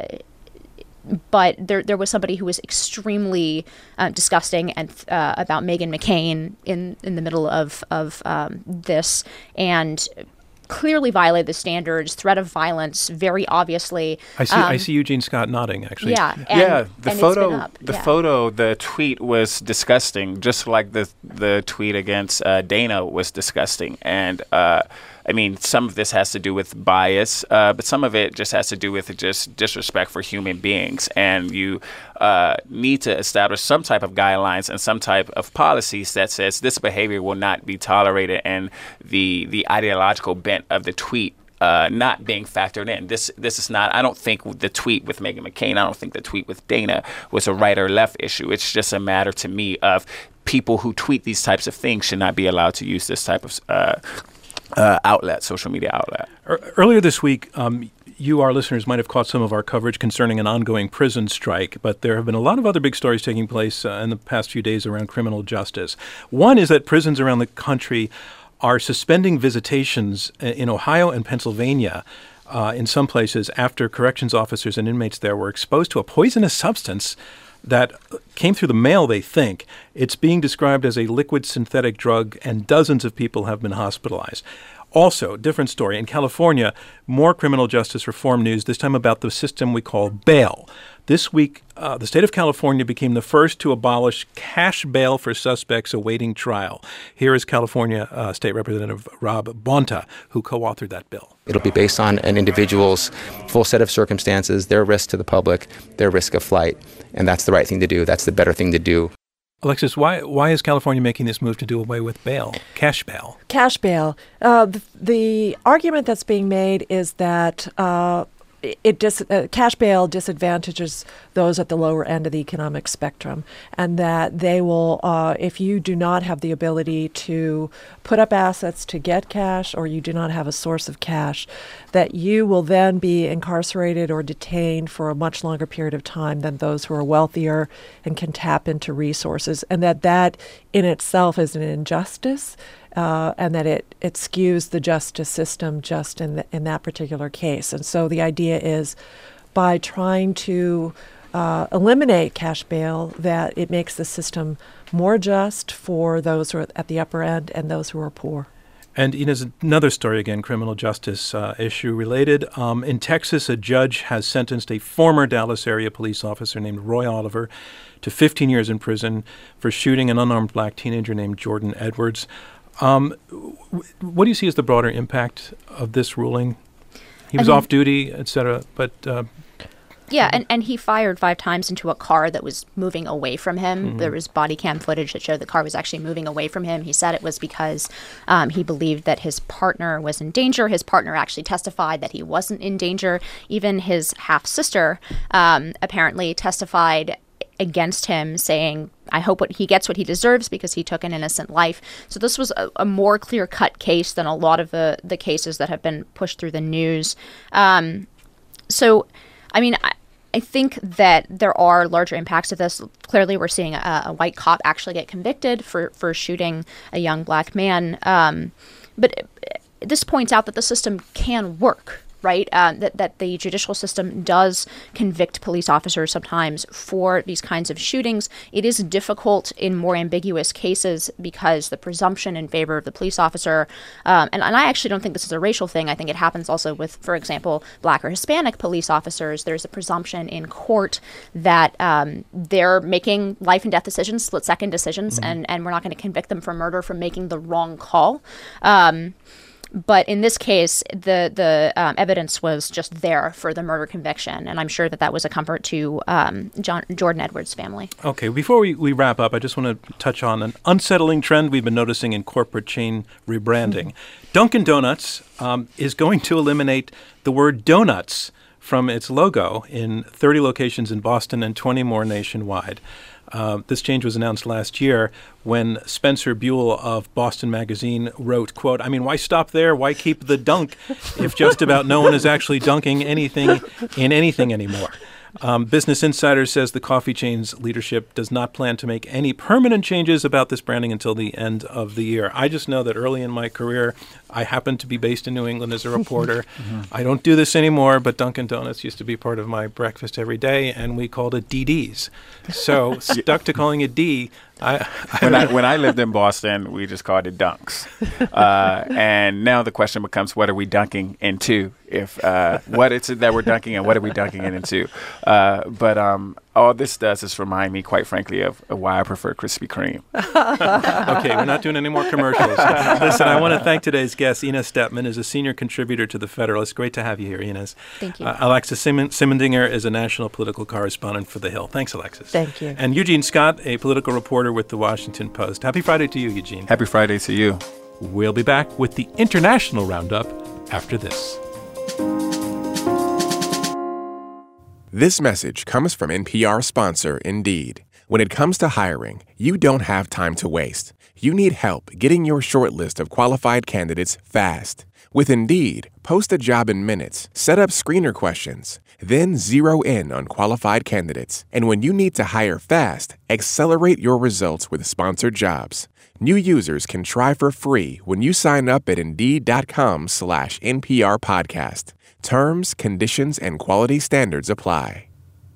but there there was somebody who was extremely uh, disgusting and uh, about Meghan McCain in, in the middle of, of um, this, and clearly violated the standards, threat of violence, very obviously. I see. Um, I see Eugene Scott nodding. Actually, yeah, and, yeah. The and photo, it's been up. the yeah. photo, the tweet was disgusting, just like the the tweet against uh, Dana was disgusting. And uh, I mean, some of this has to do with bias, uh, but some of it just has to do with just disrespect for human beings. And you uh, need to establish some type of guidelines and some type of policies that says this behavior will not be tolerated, and the the ideological bent of the tweet uh, not being factored in. This this is not, I don't think the tweet with Meghan McCain, I don't think the tweet with Dana was a right or left issue. It's just a matter to me of people who tweet these types of things should not be allowed to use this type of uh, uh, outlet, social media outlet. Earlier this week, um, you, our listeners, might have caught some of our coverage concerning an ongoing prison strike, but there have been a lot of other big stories taking place uh, in the past few days around criminal justice. One is that prisons around the country are suspending visitations in Ohio and Pennsylvania uh, in some places after corrections officers and inmates there were exposed to a poisonous substance that came through the mail, they think. It's being described as a liquid synthetic drug, and dozens of people have been hospitalized. Also, different story. In California, more criminal justice reform news, this time about the system we call bail. This week, uh, the state of California became the first to abolish cash bail for suspects awaiting trial. Here is California uh, State Representative Rob Bonta, who co-authored that bill. It'll be based on an individual's full set of circumstances, their risk to the public, their risk of flight, and that's the right thing to do. That's the better thing to do. Alexis, why why is California making this move to do away with bail, cash bail? Cash bail. Uh, the, the argument that's being made is that uh, it dis- uh, cash bail disadvantages those at the lower end of the economic spectrum, and that they will, uh, if you do not have the ability to put up assets to get cash, or you do not have a source of cash, that you will then be incarcerated or detained for a much longer period of time than those who are wealthier and can tap into resources, and that that in itself is an injustice. Uh, and that it, it skews the justice system just in the, in that particular case. And so the idea is, by trying to uh, eliminate cash bail, that it makes the system more just for those who are at the upper end and those who are poor. And Inez, another story again, criminal justice uh, issue related. Um, in Texas, a judge has sentenced a former Dallas area police officer named Roy Oliver to fifteen years in prison for shooting an unarmed black teenager named Jordan Edwards. Um, what do you see as the broader impact of this ruling? He was I mean, off duty, et cetera, but... Uh, yeah, and, and he fired five times into a car that was moving away from him. Mm-hmm. There was body cam footage that showed the car was actually moving away from him. He said it was because um, he believed that his partner was in danger. His partner actually testified that he wasn't in danger. Even his half-sister um, apparently testified against him, saying, I hope what he gets what he deserves because he took an innocent life. So this was a, a more clear-cut case than a lot of the, the cases that have been pushed through the news. Um, so, I mean, I, I think that there are larger impacts of this. Clearly, we're seeing a, a white cop actually get convicted for, for shooting a young black man. Um, but this points out that the system can work. Right, uh, that, that the judicial system does convict police officers sometimes for these kinds of shootings. It is difficult in more ambiguous cases because the presumption in favor of the police officer, um, and, and I actually don't think this is a racial thing. I think it happens also with, for example, black or Hispanic police officers. There's a presumption in court that um, they're making life and death decisions, split-second decisions, mm-hmm. and, and we're not going to convict them for murder for making the wrong call. Um, But in this case, the the um, evidence was just there for the murder conviction, and I'm sure that that was a comfort to um, John, Jordan Edwards' family. Okay, before we, we wrap up, I just want to touch on an unsettling trend we've been noticing in corporate chain rebranding. Mm-hmm. Dunkin' Donuts um, is going to eliminate the word donuts from its logo in thirty locations in Boston and twenty more nationwide. Uh, this change was announced last year when Spencer Buell of Boston Magazine wrote, quote, I mean, why stop there? Why keep the dunk if just about no one is actually dunking anything in anything anymore? Um, Business Insider says the coffee chain's leadership does not plan to make any permanent changes about this branding until the end of the year. I just know that early in my career, I happened to be based in New England as a reporter. Mm-hmm. I don't do this anymore, but Dunkin' Donuts used to be part of my breakfast every day, and we called it D Ds. So stuck to calling it D. I, I when I when I lived in Boston, we just called it dunks, uh, and now the question becomes, what are we dunking into? If uh, what it's that we're dunking and what are we dunking it into? Uh, but um, all this does is remind me, quite frankly, of, of why I prefer Krispy Kreme. Okay, we're not doing any more commercials. Listen, I want to thank today's guest. Inez Stepman is a senior contributor to The Federalist. Great to have you here, Inez. Thank you. Uh, Alexis Sim- Simendinger is a national political correspondent for The Hill. Thanks, Alexis. Thank you. And Eugene Scott, a political reporter with The Washington Post. Happy Friday to you, Eugene. Happy Friday to you. We'll be back with the International Roundup after this. This message comes from N P R sponsor Indeed. When it comes to hiring, you don't have time to waste. You need help getting your short list of qualified candidates fast. With Indeed, post a job in minutes, set up screener questions, then zero in on qualified candidates. And when you need to hire fast, accelerate your results with sponsored jobs. New users can try for free when you sign up at Indeed.com slash NPR podcast. Terms, conditions, and quality standards apply.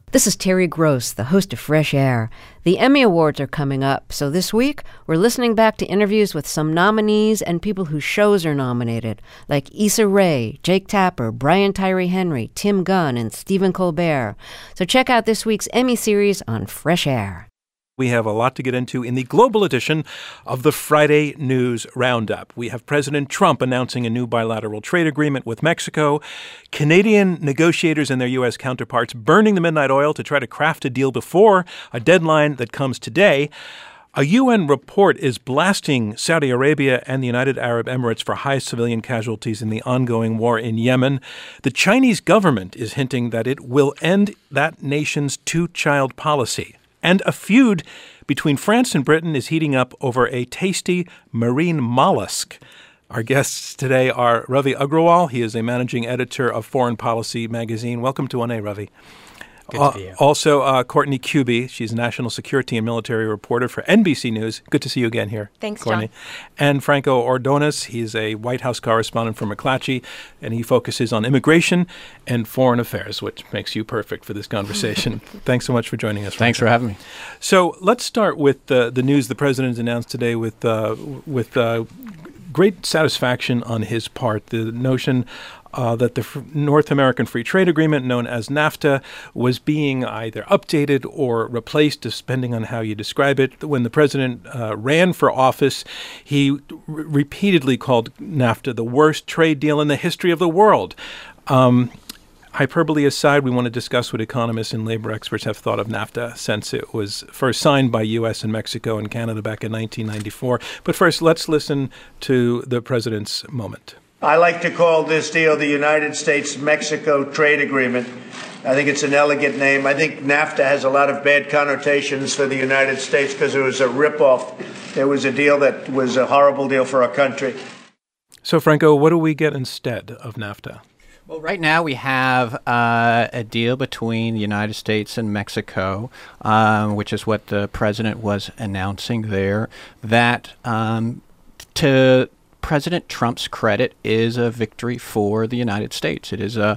This is Terry Gross, the host of Fresh Air. The Emmy Awards are coming up, so this week we're listening back to interviews with some nominees and people whose shows are nominated, like Issa Rae, Jake Tapper, Brian Tyree Henry, Tim Gunn, and Stephen Colbert. So check out this week's Emmy series on Fresh Air. We have a lot to get into in the global edition of the Friday News Roundup. We have President Trump announcing a new bilateral trade agreement with Mexico, Canadian negotiators and their U S counterparts burning the midnight oil to try to craft a deal before a deadline that comes today. A U N report is blasting Saudi Arabia and the United Arab Emirates for high civilian casualties in the ongoing war in Yemen. The Chinese government is hinting that it will end that nation's two-child policy. And a feud between France and Britain is heating up over a tasty marine mollusk. Our guests today are Ravi Agrawal. He is a managing editor of Foreign Policy magazine. Welcome to one A, Ravi. Good to be here. Uh, also, uh, Courtney Kube. She's a national security and military reporter for N B C News. Good to see you again here, Thanks, Courtney. John. And Franco Ordonez. He's a White House correspondent for McClatchy, and he focuses on immigration and foreign affairs, which makes you perfect for this conversation. Thanks so much for joining us. Thanks Franco. for having me. So let's start with uh, the news the president announced today with uh, with uh, great satisfaction on his part. The notion Uh, that the F- North American Free Trade Agreement, known as NAFTA, was being either updated or replaced, depending on how you describe it. When the president uh, ran for office, he r- repeatedly called NAFTA the worst trade deal in the history of the world. Um, hyperbole aside, we want to discuss what economists and labor experts have thought of NAFTA since it was first signed by U S and Mexico and Canada back in nineteen ninety-four. But first, let's listen to the president's moment. I like to call this deal the United States-Mexico Trade Agreement. I think it's an elegant name. I think NAFTA has a lot of bad connotations for the United States because it was a ripoff. It was a deal that was a horrible deal for our country. So, Franco, what do we get instead of NAFTA? Well, right now we have uh, a deal between the United States and Mexico, um, which is what the president was announcing there, that um, to President Trump's credit is a victory for the United States. It is a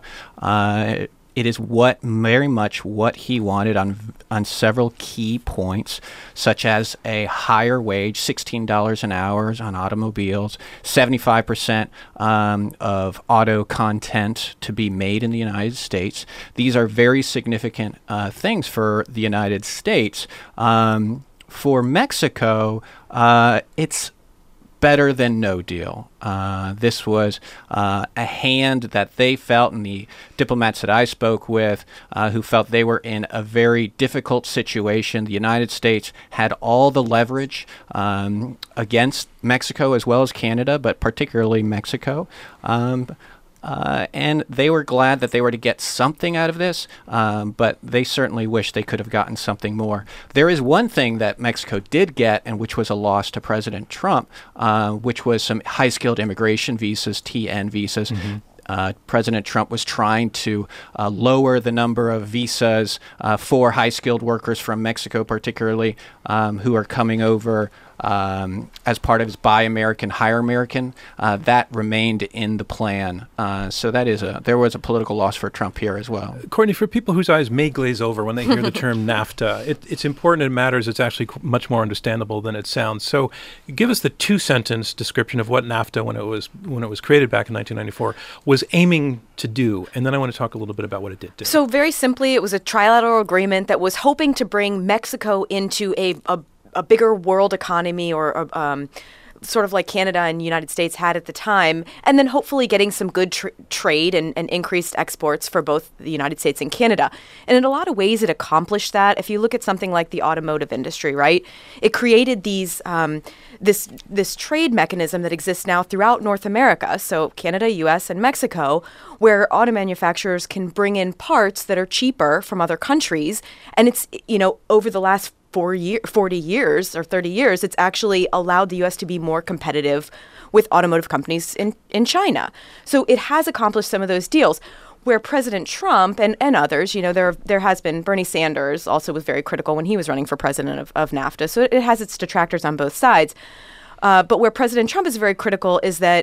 uh, it is what very much what he wanted on on several key points, such as a higher wage, sixteen dollars an hour on automobiles, seventy-five percent um, of auto content to be made in the United States. These are very significant uh, things for the United States. Um, for Mexico, uh, it's better than no deal. Uh, this was uh, a hand that they felt, and the diplomats that I spoke with, uh, who felt they were in a very difficult situation. The United States had all the leverage um, against Mexico as well as Canada, but particularly Mexico. Um, Uh, and they were glad that they were to get something out of this, um, but they certainly wish they could have gotten something more. There is one thing that Mexico did get, and which was a loss to President Trump, uh, which was some high-skilled immigration visas, T N visas. Mm-hmm. Uh, President Trump was trying to uh, lower the number of visas uh, for high-skilled workers from Mexico, particularly um, who are coming over um, as part of his Buy American, Hire American. Uh, that remained in the plan. Uh, so that is a there was a political loss for Trump here as well. Courtney, for people whose eyes may glaze over when they hear the term NAFTA, it, it's important, it matters, it's actually much more understandable than it sounds. So give us the two-sentence description of what NAFTA, when it was when it was created back in nineteen ninety-four, was aiming to do, and then I want to talk a little bit about what it did do. So very simply, it was a trilateral agreement that was hoping to bring Mexico into a a, a bigger world economy, or a, um, sort of like Canada and the United States had at the time, and then hopefully getting some good tr- trade and, and increased exports for both the United States and Canada. And in a lot of ways, it accomplished that. If you look at something like the automotive industry, right, it created these um, this this trade mechanism that exists now throughout North America, so Canada, U S, and Mexico, where auto manufacturers can bring in parts that are cheaper from other countries. And it's, you know, over the last Four year, forty years or thirty years, it's actually allowed the U S to be more competitive with automotive companies in, in China. So it has accomplished some of those deals. Where President Trump and, and others, you know, there there has been, Bernie Sanders also was very critical when he was running for president of, of NAFTA. So it has its detractors on both sides. Uh, but where President Trump is very critical is that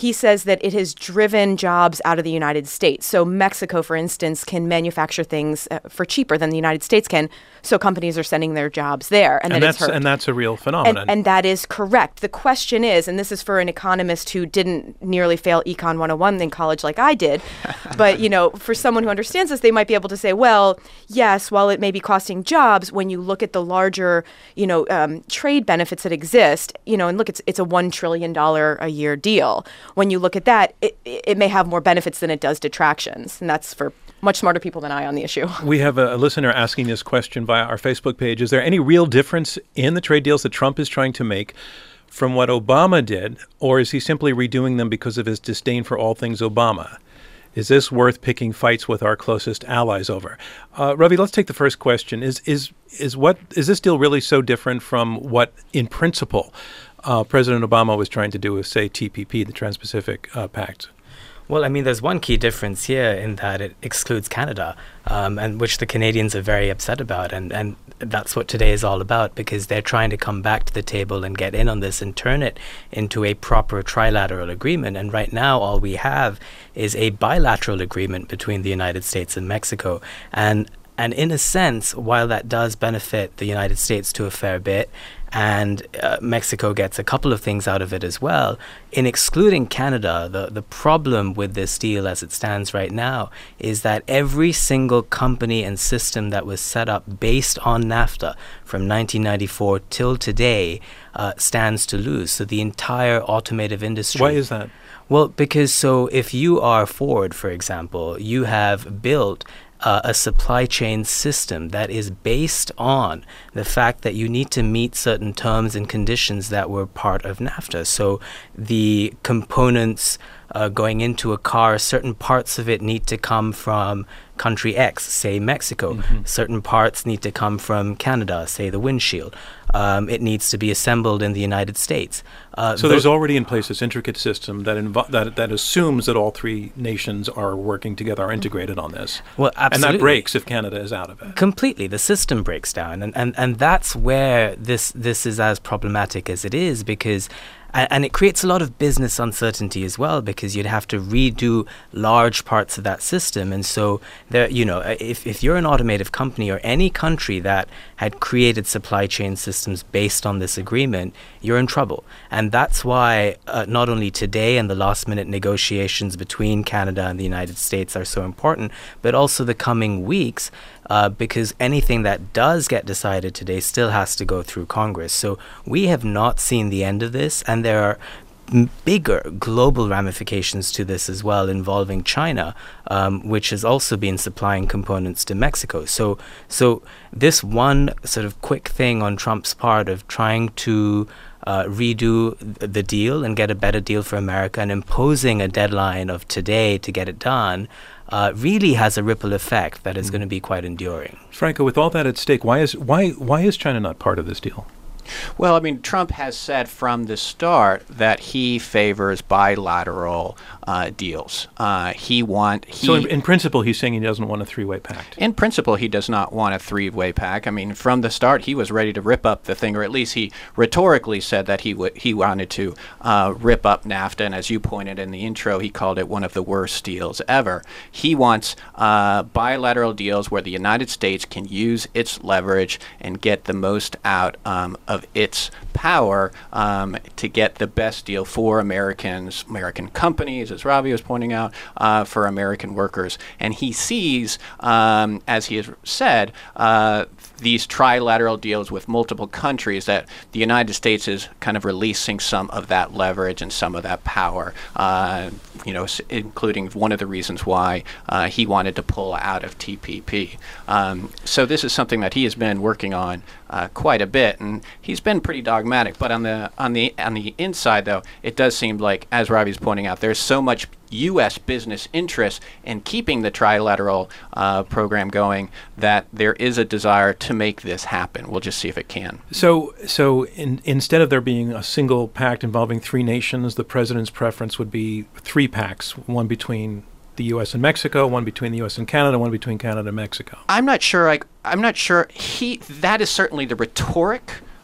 he says that it has driven jobs out of the United States. So Mexico, for instance, can manufacture things uh, for cheaper than the United States can. So companies are sending their jobs there, and, and that that's it's hurt. and that's a real phenomenon. And, and that is correct. The question is, and this is for an economist who didn't nearly fail Econ one oh one in college like I did, but you know, for someone who understands this, they might be able to say, well, yes, while it may be costing jobs, when you look at the larger, you know, um, trade benefits that exist, you know, and look, it's it's a one trillion dollar a year deal. When you look at that, it, it may have more benefits than it does detractions, and that's for much smarter people than I on the issue. We have a, a listener asking this question via our Facebook page. Is there any real difference in the trade deals that Trump is trying to make from what Obama did, or is he simply redoing them because of his disdain for all things Obama? Is this worth picking fights with our closest allies over? Uh, Ravi, let's take the first question. Is is is what is this deal really so different from what, in principle, uh, President Obama was trying to do with, say, T P P, the Trans-Pacific uh, Pact? Well, I mean, there's one key difference here in that it excludes Canada, um, and which the Canadians are very upset about. And, and that's what today is all about, because they're trying to come back to the table and get in on this and turn it into a proper trilateral agreement. And right now, all we have is a bilateral agreement between the United States and Mexico. And And in a sense, while that does benefit the United States to a fair bit, and uh, Mexico gets a couple of things out of it as well, in excluding Canada, the, the problem with this deal as it stands right now is that every single company and system that was set up based on NAFTA from nineteen ninety-four till today uh, stands to lose. So the entire automotive industry. Why is that? Well, because so if you are Ford, for example, you have built Uh, a supply chain system that is based on the fact that you need to meet certain terms and conditions that were part of NAFTA. So the components uh, going into a car, certain parts of it need to come from country X, say Mexico. Mm-hmm. Certain parts need to come from Canada, say the windshield. Um, it needs to be assembled in the United States. Uh, so there's already in place this intricate system that invo- that that assumes that all three nations are working together, are integrated on this. Well, absolutely. And that breaks if Canada is out of it. Completely. The system breaks down. And, and, and that's where this, this is as problematic as it is, because and it creates a lot of business uncertainty as well, because you'd have to redo large parts of that system. And so, there, you know, if, if you're an automotive company or any country that had created supply chain systems based on this agreement, you're in trouble. And that's why uh, not only today and the last minute negotiations between Canada and the United States are so important, but also the coming weeks, Uh, because anything that does get decided today still has to go through Congress. So we have not seen the end of this, and there are m- bigger global ramifications to this as well, involving China, um, which has also been supplying components to Mexico. So, so this one sort of quick thing on Trump's part of trying to Uh, redo th- the deal and get a better deal for America and imposing a deadline of today to get it done uh, really has a ripple effect that is mm. going to be quite enduring. Franco, with all that at stake, why is why why is China not part of this deal? Well, I mean, Trump has said from the start that he favors bilateral uh, deals. Uh, he want he so in, in principle, he's saying he doesn't want a three-way pact. In principle, he does not want a three-way pact. I mean, from the start, he was ready to rip up the thing, or at least he rhetorically said that he would he wanted to uh, rip up NAFTA. And as you pointed in the intro, he called it one of the worst deals ever. He wants uh, bilateral deals where the United States can use its leverage and get the most out um, of its power um, to get the best deal for Americans, American companies, as Ravi was pointing out, uh, for American workers. And he sees, um, as he has said, uh, these trilateral deals with multiple countries, that the United States is kind of releasing some of that leverage and some of that power, uh, you know, s- including one of the reasons why uh, he wanted to pull out of T P P. Um, so this is something that he has been working on uh, quite a bit, and he's been pretty dogmatic. But on the on the on the inside, though, it does seem like, as Ravi's pointing out, there's so much U S business interest in keeping the trilateral uh, program going that there is a desire to make this happen. We'll just see if it can. So, so in, instead of there being a single pact involving three nations, the president's preference would be three pacts: one between the U S and Mexico, one between the U S and Canada, one between Canada and Mexico. I'm not sure. I, I'm not sure. He that is certainly the rhetoric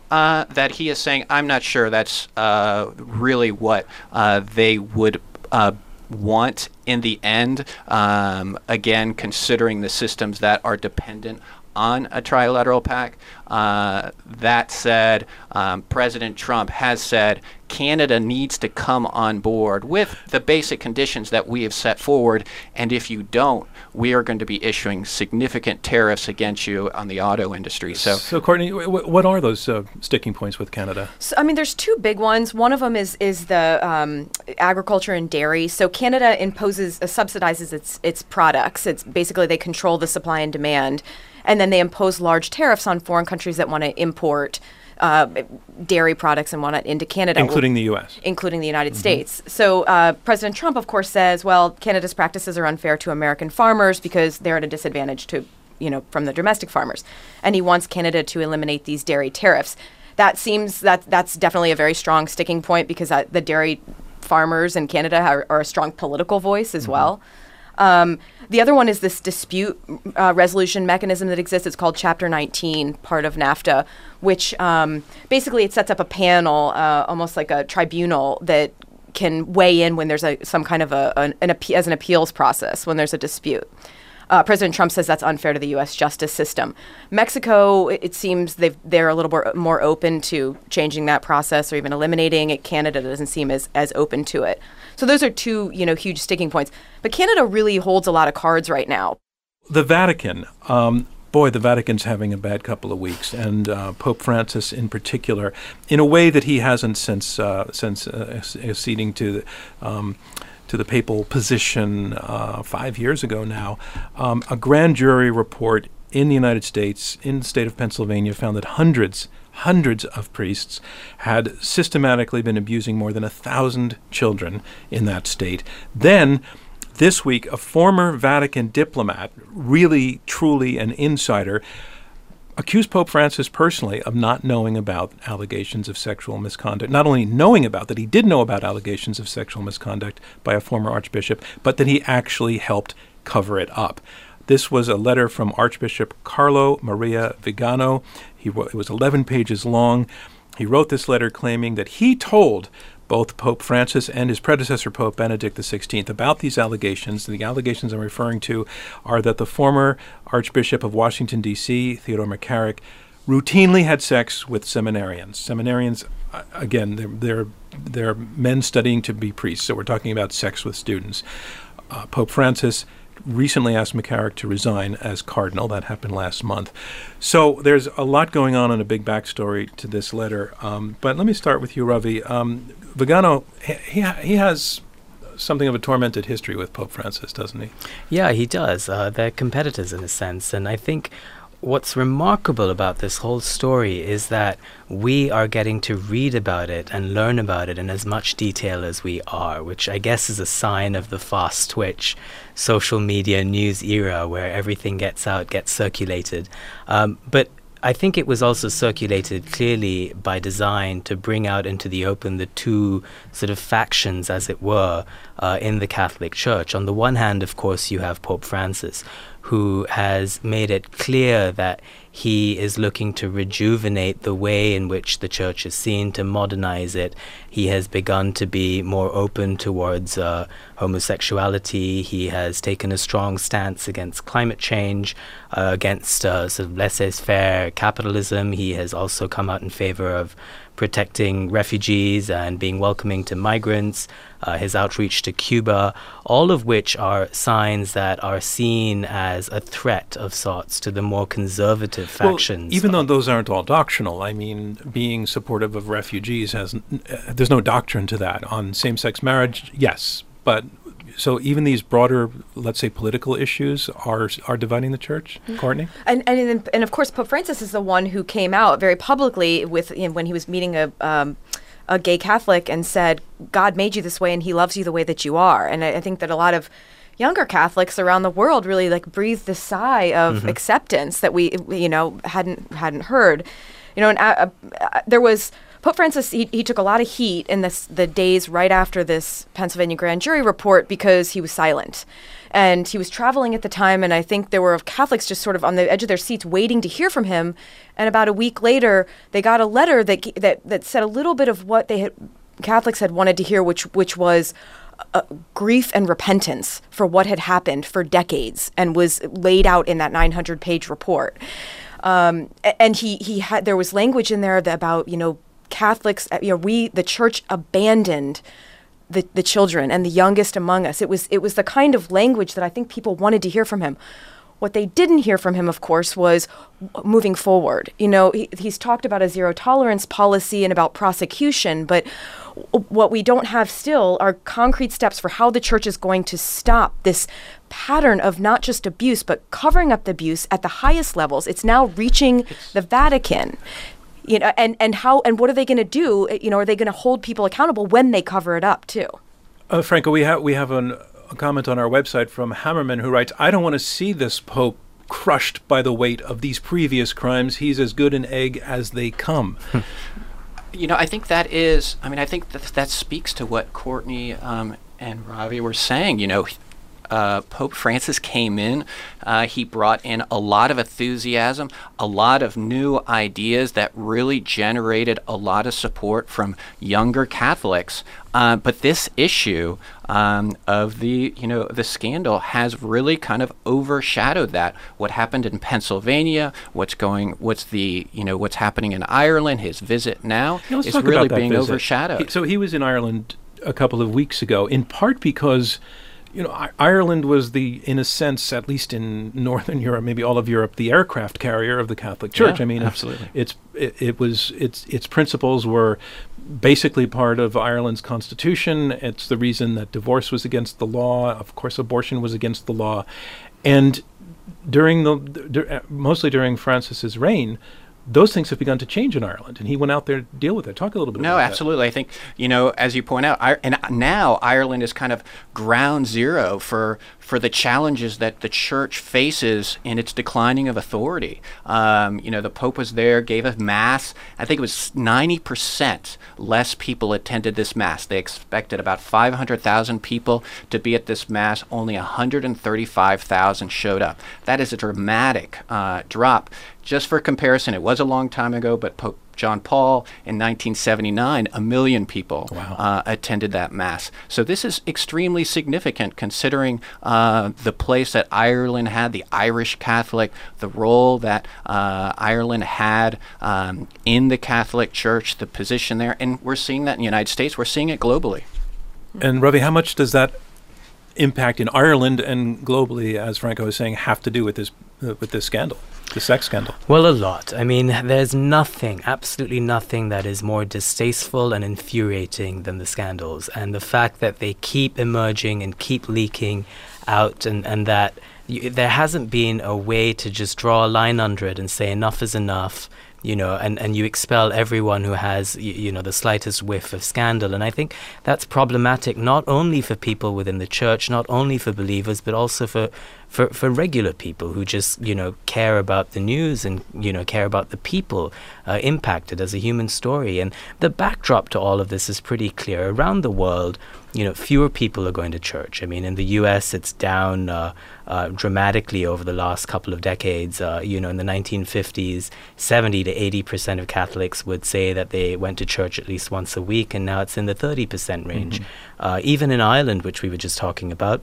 uh, that he is saying, I'm not sure that's uh, really what uh, they would uh, want in the end. Um, again, considering the systems that are dependent on a trilateral pact. Uh, that said, um, President Trump has said Canada needs to come on board with the basic conditions that we have set forward, and if you don't, we are going to be issuing significant tariffs against you on the auto industry. So, so Courtney, w- what are those uh, sticking points with Canada? So, I mean, there's two big ones. One of them is is the um, agriculture and dairy. So Canada imposes, uh, subsidizes its its products. It's basically they control the supply and demand. And then they impose large tariffs on foreign countries that want to import uh, dairy products and want it into Canada. Including the U S. Including the United mm-hmm. States. So uh, President Trump, of course, says, well, Canada's practices are unfair to American farmers because they're at a disadvantage to, you know, from the domestic farmers. And he wants Canada to eliminate these dairy tariffs. That seems, that that's definitely a very strong sticking point because uh, the dairy farmers in Canada are, are a strong political voice as mm-hmm. well. Um, the other one is this dispute uh, resolution mechanism that exists. It's called Chapter nineteen, part of NAFTA, which um, basically it sets up a panel, uh, almost like a tribunal that can weigh in when there's a some kind of a an, an appe- as an appeals process when there's a dispute. Uh, President Trump says that's unfair to the U S justice system. Mexico, it, it seems they've, they're a little more, more open to changing that process or even eliminating it. Canada doesn't seem as, as open to it. So those are two, you know, huge sticking points. But Canada really holds a lot of cards right now. The Vatican, um, boy, the Vatican's having a bad couple of weeks, and uh, Pope Francis in particular, in a way that he hasn't since uh, since uh, acceding to the um, to the papal position uh, five years ago now. Um, a grand jury report in the United States, in the state of Pennsylvania, found that hundreds, hundreds of priests had systematically been abusing more than a thousand children in that state. Then, this week, a former Vatican diplomat, really, truly an insider, accused Pope Francis personally of not knowing about allegations of sexual misconduct, not only knowing about that he did know about allegations of sexual misconduct by a former archbishop, but that he actually helped cover it up. This was a letter from Archbishop Carlo Maria Vigano. He wrote, it was eleven pages long. He wrote this letter claiming that he told both Pope Francis and his predecessor, Pope Benedict the sixteenth, about these allegations. The allegations I'm referring to are that the former Archbishop of Washington, D C, Theodore McCarrick, routinely had sex with seminarians. Seminarians, uh, again, they're, they're, they're men studying to be priests, so we're talking about sex with students. Uh, Pope Francis recently asked McCarrick to resign as cardinal. That happened last month. So there's a lot going on and a big backstory to this letter. Um, but let me start with you, Ravi. Um, Vigano, he, he has something of a tormented history with Pope Francis, doesn't he? Yeah, he does. Uh, they're competitors in a sense. And I think what's remarkable about this whole story is that we are getting to read about it and learn about it in as much detail as we are, which I guess is a sign of the fast twitch social media news era where everything gets out, gets circulated. Um, but I think it was also circulated clearly by design to bring out into the open the two sort of factions, as it were, uh, in the Catholic Church. On the one hand, of course, you have Pope Francis, who has made it clear that he is looking to rejuvenate the way in which the church is seen, to modernize it. He has begun to be more open towards uh, homosexuality. He has taken a strong stance against climate change, uh, against uh, sort of laissez-faire capitalism. He has also come out in favor of protecting refugees and being welcoming to migrants, uh, his outreach to Cuba, all of which are signs that are seen as a threat of sorts to the more conservative factions. Well, even though those aren't all doctrinal, I mean, being supportive of refugees has, uh, there's no doctrine to that. On same-sex marriage, yes, but so even these broader, let's say, political issues are are dividing the church. Mm-hmm. Courtney? And and and of course, Pope Francis is the one who came out very publicly with, you know, when he was meeting a um, a gay Catholic and said, "God made you this way, and He loves you the way that you are." And I, I think that a lot of younger Catholics around the world really like breathed the sigh of mm-hmm. acceptance that we, you know, hadn't hadn't heard. You know, and uh, uh, there was Pope Francis, he, he took a lot of heat in this, the days right after this Pennsylvania grand jury report because he was silent. And he was traveling at the time, and I think there were Catholics just sort of on the edge of their seats waiting to hear from him. And about a week later, they got a letter that that, that said a little bit of what they had, Catholics had wanted to hear, which which was uh, grief and repentance for what had happened for decades and was laid out in that nine hundred page report. Um, and he, he had there was language in there that about, you know, Catholics, you know, we, the church abandoned the, the children and the youngest among us. It was it was the kind of language that I think people wanted to hear from him. What they didn't hear from him, of course, was moving forward. You know, he, he's talked about a zero tolerance policy and about prosecution, but what we don't have still are concrete steps for how the church is going to stop this pattern of not just abuse, but covering up the abuse at the highest levels. It's now reaching the Vatican. You know, and, and how and what are they going to do? You know, are they going to hold people accountable when they cover it up too? Uh, Franco, we have we have an, a comment on our website from Hammerman who writes, "I don't want to see this Pope crushed by the weight of these previous crimes. He's as good an egg as they come." You know, I think that is. I mean, I think that that speaks to what Courtney um, and Ravi were saying. You know. Uh, Pope Francis came in, uh, he brought in a lot of enthusiasm, a lot of new ideas that really generated a lot of support from younger Catholics. Uh, but this issue um, of the, you know, the scandal has really kind of overshadowed that. What happened in Pennsylvania, what's going, what's the, you know, what's happening in Ireland, his visit now yeah, is really being visit. overshadowed. He, so he was in Ireland a couple of weeks ago, in part because you know, I- Ireland was the, in a sense, at least in Northern Europe, maybe all of Europe, the aircraft carrier of the Catholic Church. Yeah, I mean, absolutely. It's, it's it, it was its its principles were basically part of Ireland's constitution. It's the reason that divorce was against the law. Of course, abortion was against the law, and during the dur- mostly during Francis's reign, those things have begun to change in Ireland, and he went out there to deal with it. Talk a little bit no, about absolutely. I think, you know, as you point out, I, and now Ireland is kind of ground zero for for the challenges that the church faces in its declining of authority. Um, you know, the Pope was there, gave a mass. I think it was ninety percent less people attended this mass. They expected about five hundred thousand people to be at this mass. Only one hundred thirty-five thousand showed up. That is a dramatic uh, drop. Just for comparison, it was a long time ago, but Pope John Paul in nineteen seventy-nine, a million people wow. uh, attended that mass. So this is extremely significant considering uh, the place that Ireland had, the Irish Catholic, the role that uh, Ireland had um, in the Catholic Church, the position there. And we're seeing that in the United States. We're seeing it globally. And Ravi, how much does that impact in Ireland and globally, as Franco was saying, have to do with this uh, with this scandal? The sex scandal? Well, a lot. I mean, there's nothing, absolutely nothing that is more distasteful and infuriating than the scandals. And the fact that they keep emerging and keep leaking out, and, and that y- there hasn't been a way to just draw a line under it and say enough is enough, you know, and, and you expel everyone who has, you, you know, the slightest whiff of scandal. And I think that's problematic not only for people within the church, not only for believers, but also for For, for regular people who just, you know, care about the news and, you know, care about the people uh, impacted as a human story. And the backdrop to all of this is pretty clear. Around the world, you know, fewer people are going to church. I mean, in the U S, it's down uh, uh, dramatically over the last couple of decades. Uh, you know, in the nineteen fifties, seventy to eighty percent of Catholics would say that they went to church at least once a week, and now it's in the thirty percent range. Mm-hmm. Uh, even in Ireland, which we were just talking about,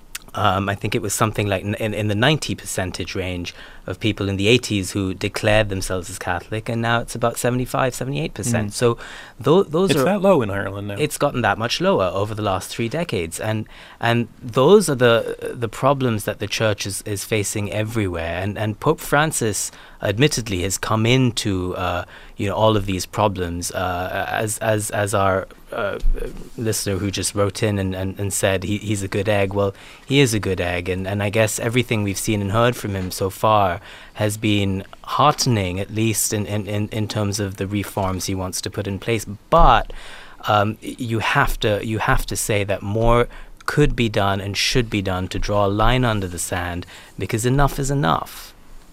Um, I think it was something like in, in the ninety percentage range of people in the eighties who declared themselves as Catholic, and now it's about seventy-five, seventy-eight percent. Mm. So th- those it's are... that low in Ireland now. It's gotten that much lower over the last three decades. And and those are the the problems that the church is, is facing everywhere. And, and Pope Francis, admittedly, has come into uh, you know all of these problems uh, as as as our uh, listener who just wrote in and, and, and said he, he's a good egg. Well, he is a good egg, and, and I guess everything we've seen and heard from him so far has been heartening, at least in, in, in, in terms of the reforms he wants to put in place. But um, you have to you have to say that more could be done and should be done to draw a line under the sand, because enough is enough.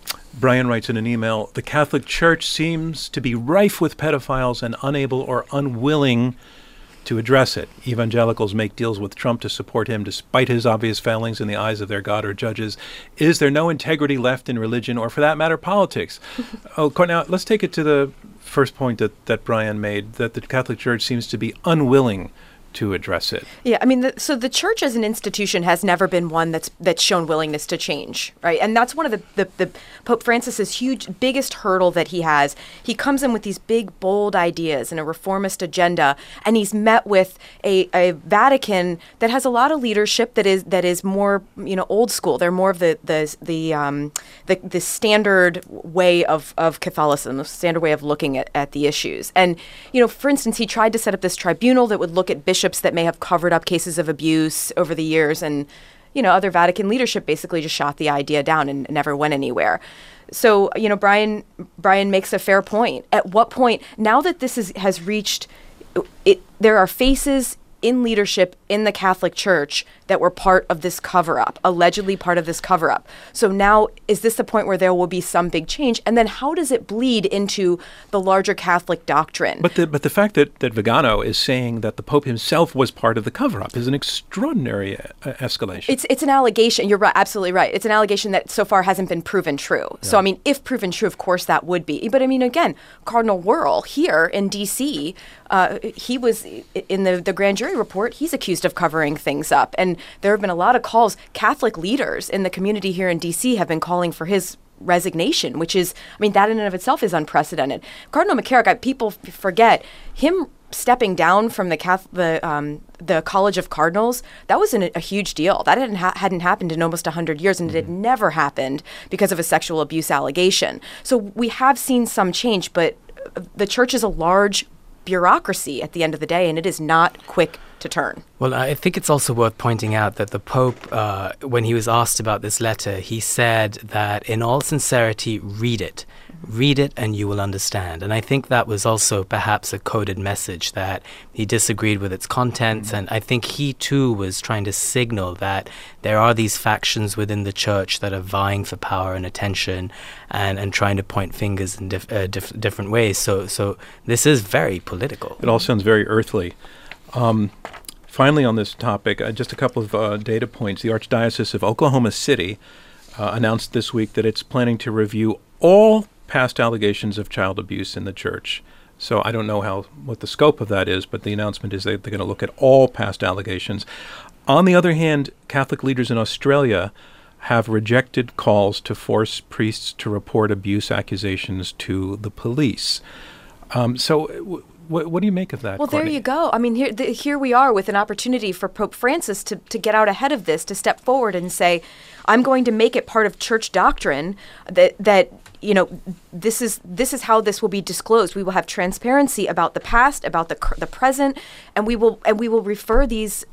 Brian writes in an email, the Catholic Church seems to be rife with pedophiles and unable or unwilling to address it. Evangelicals make deals with Trump to support him despite his obvious failings in the eyes of their God or judges. Is there no integrity left in religion or, for that matter, politics? Oh, now let's take it to the first point that, that Brian made, that the Catholic Church seems to be unwilling to address it. Yeah, I mean, the, so the church as an institution has never been one that's that's shown willingness to change, right? And that's one of the, the, the Pope Francis's huge, biggest hurdle that he has. He comes in with these big, bold ideas and a reformist agenda, and he's met with a, a Vatican that has a lot of leadership that is that is more, you know, old school. They're more of the the the um the, the standard way of, of Catholicism, the standard way of looking at, at the issues. And, you know, for instance, he tried to set up this tribunal that would look at bishops that may have covered up cases of abuse over the years, and, you know, other Vatican leadership basically just shot the idea down and never went anywhere. So, you know, Brian Brian makes a fair point. At what point, now that this is, has reached, it, there are faces in leadership in the Catholic Church that were part of this cover-up, allegedly part of this cover-up. So now, is this the point where there will be some big change? And then how does it bleed into the larger Catholic doctrine? But the, but the fact that, that Vigano is saying that the Pope himself was part of the cover-up is an extraordinary uh, escalation. It's it's an allegation. You're right, absolutely right. It's an allegation that so far hasn't been proven true. Yeah. So, I mean, if proven true, of course that would be. But, I mean, again, Cardinal Wuerl here in D C, uh, he was, in the, the grand jury report, he's accused of covering things up. And there have been a lot of calls. Catholic leaders in the community here in D C have been calling for his resignation, which is, I mean, that in and of itself is unprecedented. Cardinal McCarrick, I, people f- forget, him stepping down from the Catholic, the um, the College of Cardinals, that was an, a huge deal. That hadn't, ha- hadn't happened in almost one hundred years, and it had never happened because of a sexual abuse allegation. So we have seen some change, but the church is a large bureaucracy at the end of the day, and it is not quick to turn. Well, I think it's also worth pointing out that the Pope, uh, when he was asked about this letter, he said that in all sincerity, read it. Read it and you will understand. And I think that was also perhaps a coded message that he disagreed with its contents. Mm-hmm. And I think he too was trying to signal that there are these factions within the church that are vying for power and attention and, and trying to point fingers in dif- uh, dif- different ways. So, so this is very political. It all sounds very earthly. Um, finally, on this topic, uh, just a couple of uh, data points. The Archdiocese of Oklahoma City uh, announced this week that it's planning to review all past allegations of child abuse in the church. So I don't know how what the scope of that is, but the announcement is that they're going to look at all past allegations. On the other hand, Catholic leaders in Australia have rejected calls to force priests to report abuse accusations to the police. Um, so w- w- what do you make of that, Well, Courtney? there you go. I mean, here the, here we are with an opportunity for Pope Francis to, to get out ahead of this, to step forward and say, I'm going to make it part of church doctrine that that you know, this is this is how this will be disclosed. We will have transparency about the past, about the the present, and we will and we will refer these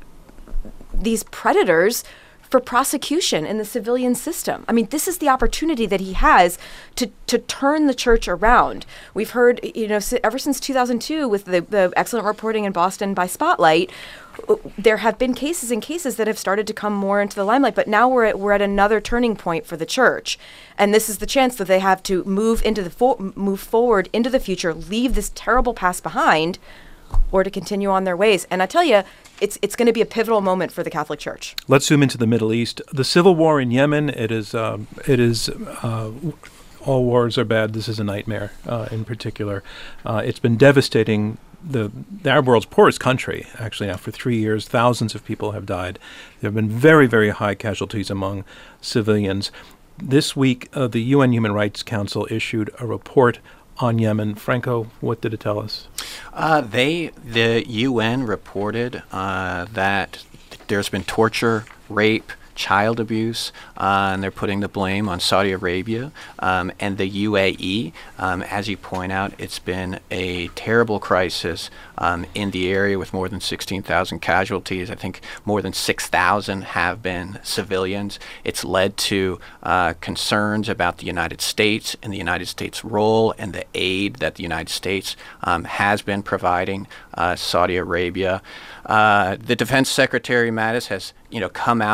these predators for prosecution in the civilian system. I mean, this is the opportunity that he has to to turn the church around. We've heard, you know, ever since two thousand two with the, the excellent reporting in Boston by Spotlight, there have been cases and cases that have started to come more into the limelight, but now we're at, we're at another turning point for the church. And this is the chance that they have to move into the fo- move forward into the future, leave this terrible past behind, or to continue on their ways. And I tell you, it's it's going to be a pivotal moment for the Catholic Church. Let's zoom into the Middle East. The civil war in Yemen, it is, um, it is uh, all wars are bad. This is a nightmare uh, in particular. Uh, it's been devastating. The, the Arab world's poorest country, actually, now for three years, thousands of people have died. There have been very, very high casualties among civilians. This week, uh, the U N Human Rights Council issued a report on Yemen. Franco, what did it tell us? Uh, they, the U N reported uh, that there's been torture, rape, child abuse, uh, and they're putting the blame on Saudi Arabia um, and the U A E. Um, as you point out, it's been a terrible crisis um, in the area with more than sixteen thousand casualties. I think more than six thousand have been civilians. It's led to uh, concerns about the United States and the United States' role and the aid that the United States um, has been providing uh, Saudi Arabia. Uh, the Defense Secretary Mattis has, you know, come out and said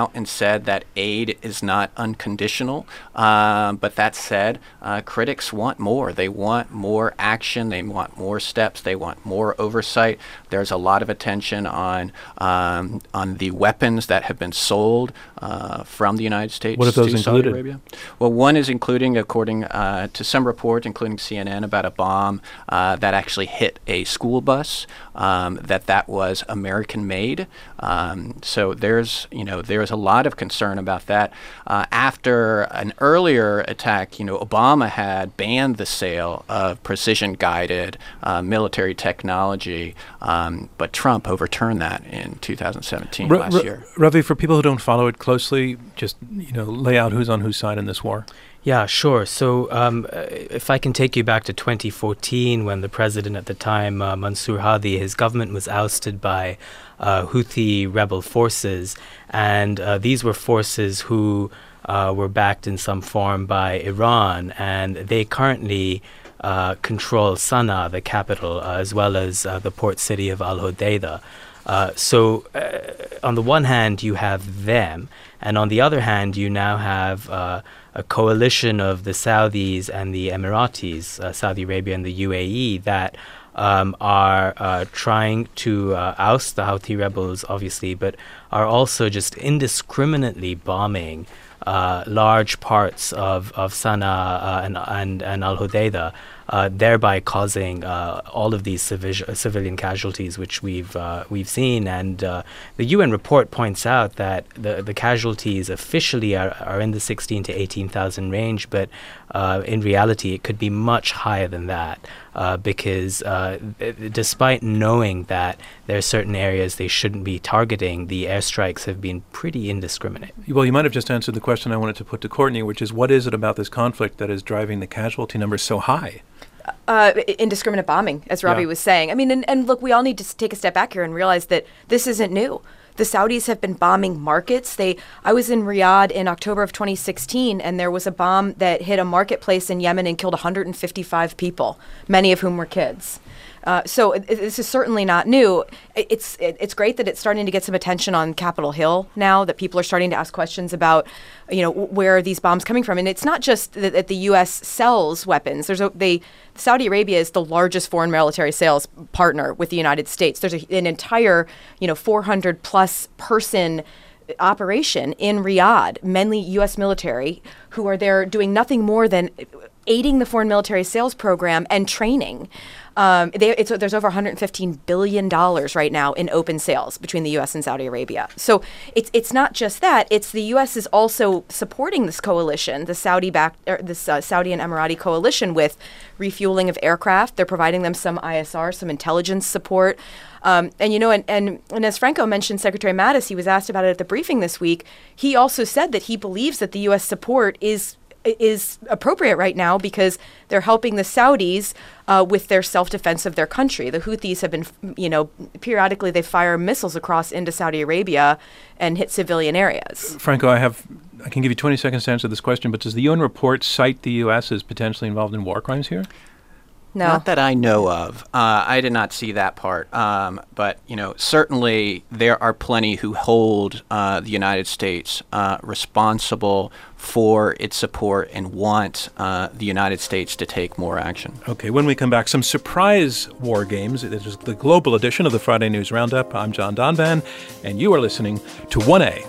said that aid is not unconditional. Um, but that said, uh, critics want more. They want more action. They want more steps. They want more oversight. There's a lot of attention on um, on the weapons that have been sold uh, from the United States What are those to Saudi included? Arabia. Well, one is including, according uh, to some reports, including C N N, about a bomb uh, that actually hit a school bus. Um, that that was American-made. Um, so there's, you know, there's a lot of concern about that. Uh, after an earlier attack, you know, Obama had banned the sale of precision-guided uh, military technology, um, but Trump overturned that in two thousand seventeen, R- last R- year. Ravi, for people who don't follow it closely, just you know, lay out who's on whose side in this war. Yeah, sure. So um, uh, if I can take you back to twenty fourteen, when the president at the time, uh, Mansour Hadi, his government was ousted by uh, Houthi rebel forces. And uh, these were forces who uh, were backed in some form by Iran. And they currently uh, control Sana'a, the capital, uh, as well as uh, the port city of Al-Hodeidah. Uh, so uh, on the one hand, you have them. And on the other hand, you now have uh, a coalition of the Saudis and the Emiratis, uh, Saudi Arabia and the U A E, that um, are uh, trying to uh, oust the Houthi rebels, obviously, but are also just indiscriminately bombing uh, large parts of, of Sana'a uh, and, and, and Al-Hodeidah, uh, thereby causing uh, all of these civi- civilian casualties, which we've uh, we've seen. And uh, the U N report points out that the, the casualties officially are, are in the sixteen to eighteen thousand range, but uh, in reality it could be much higher than that, uh, because uh, th- despite knowing that there are certain areas they shouldn't be targeting, the airstrikes have been pretty indiscriminate. Well, you might have just answered the question I wanted to put to Courtney, which is what is it about this conflict that is driving the casualty numbers so high? Uh, indiscriminate bombing, as Ravi Yeah. was saying. I mean, and, and look, we all need to s- take a step back here and realize that this isn't new. The Saudis have been bombing markets. They, I was in Riyadh in October of twenty sixteen, and there was a bomb that hit a marketplace in Yemen and killed one hundred fifty-five people, many of whom were kids. Uh, so it, it- this is certainly not new. It, it's it, it's great that it's starting to get some attention on Capitol Hill now, that people are starting to ask questions about, you know, w- where are these bombs coming from? And it's not just that, that the U S sells weapons. There's a, they Saudi Arabia is the largest foreign military sales partner with the United States. There's a, an entire, you know, four hundred plus person operation in Riyadh, mainly U S military, who are there doing nothing more than aiding the foreign military sales program and training. Um, they, it's, there's over one hundred fifteen billion dollars right now in open sales between the U S and Saudi Arabia. So it's it's not just that. It's the U S is also supporting this coalition, the Saudi-backed, er, this uh, Saudi and Emirati coalition, with refueling of aircraft. They're providing them some I S R, some intelligence support. Um, and, you know, and, and, and as Franco mentioned, Secretary Mattis, he was asked about it at the briefing this week. He also said that he believes that the U S support is is appropriate right now because they're helping the Saudis uh, with their self-defense of their country. The Houthis have been, you know, periodically they fire missiles across into Saudi Arabia and hit civilian areas. Franco, I have I can give you twenty seconds to answer this question, but does the U N report cite the U S as potentially involved in war crimes here? No. Not that I know of. Uh, I did not see that part. Um, but, you know, certainly there are plenty who hold uh, the United States uh, responsible for its support and want uh, the United States to take more action. Okay, when we come back, some surprise war games. It is the global edition of the Friday News Roundup. I'm John Donvan, and you are listening to one A.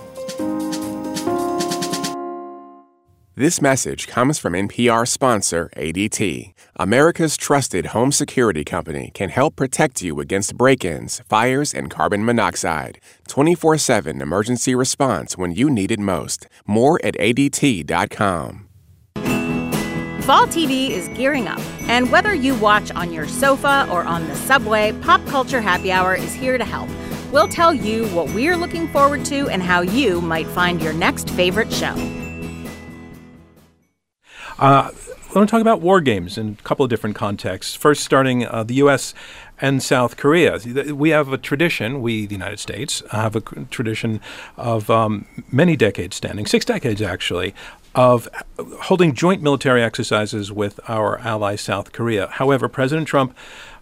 This message comes from N P R sponsor A D T. America's trusted home security company can help protect you against break-ins, fires, and carbon monoxide. twenty-four seven emergency response when you need it most. More at A D T dot com. Fall T V is gearing up, and whether you watch on your sofa or on the subway, Pop Culture Happy Hour is here to help. We'll tell you what we're looking forward to and how you might find your next favorite show. Uh, I want to talk about war games in a couple of different contexts. First, starting uh, the U S and South Korea. We have a tradition, we, the United States, have a tradition of um, many decades standing, six decades actually, of holding joint military exercises with our ally South Korea. However, President Trump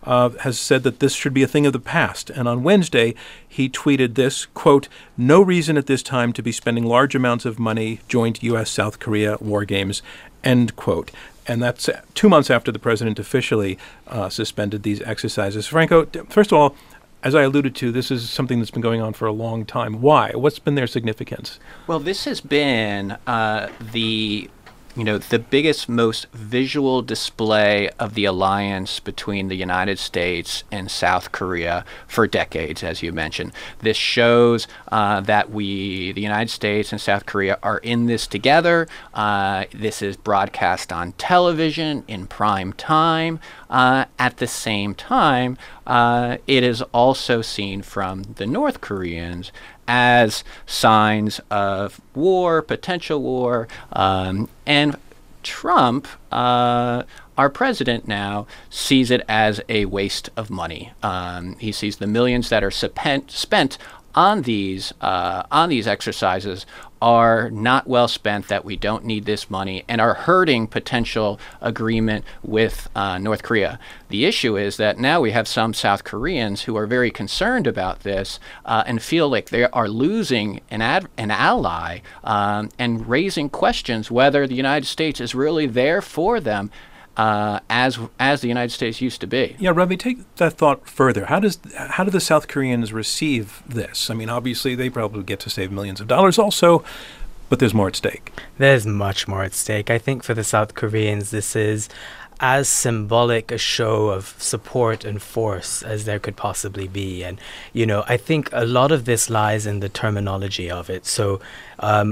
uh, has said that this should be a thing of the past. And on Wednesday, he tweeted this, quote, "No reason at this time to be spending large amounts of money joint U S South Korea war games," end quote. And that's two months after the president officially uh, suspended these exercises. Franco, first of all, as I alluded to, this is something that's been going on for a long time. Why? What's been their significance? Well, this has been uh, the, you know, the biggest, most visual display of the alliance between the United States and South Korea for decades, as you mentioned. This shows uh, that we, the United States and South Korea, are in this together. Uh, this is broadcast on television in prime time. Uh, at the same time, uh, it is also seen from the North Koreans as signs of war, potential war, um, and Trump, uh, our president now, sees it as a waste of money. Um, he sees the millions that are spent spent on these uh, on these exercises are not well spent, that we don't need this money, and are hurting potential agreement with uh, North Korea. The issue is that now we have some South Koreans who are very concerned about this uh, and feel like they are losing an ad- an ally um, and raising questions whether the United States is really there for them Uh, as as the United States used to be. Yeah, Ravi, take that thought further. How does how do the South Koreans receive this? I mean, obviously they probably get to save millions of dollars also, but there's more at stake. There's much more at stake. I think for the South Koreans, this is as symbolic a show of support and force as there could possibly be. And, you know, I think a lot of this lies in the terminology of it. So um,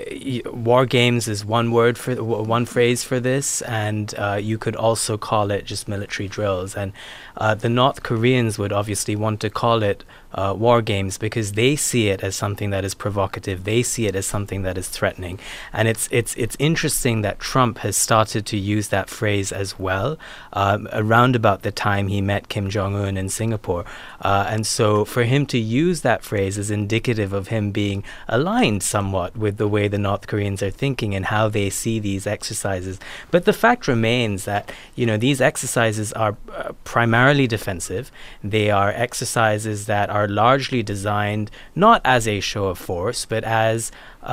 war games is one word for one phrase for this, and uh, you could also call it just military drills. And uh, the North Koreans would obviously want to call it Uh, war games because they see it as something that is provocative. They see it as something that is threatening. And it's it's it's interesting that Trump has started to use that phrase as well um, around about the time he met Kim Jong-un in Singapore. Uh, and so for him to use that phrase is indicative of him being aligned somewhat with the way the North Koreans are thinking and how they see these exercises. But the fact remains that, you know, these exercises are uh, primarily defensive. They are exercises that are largely designed not as a show of force, but as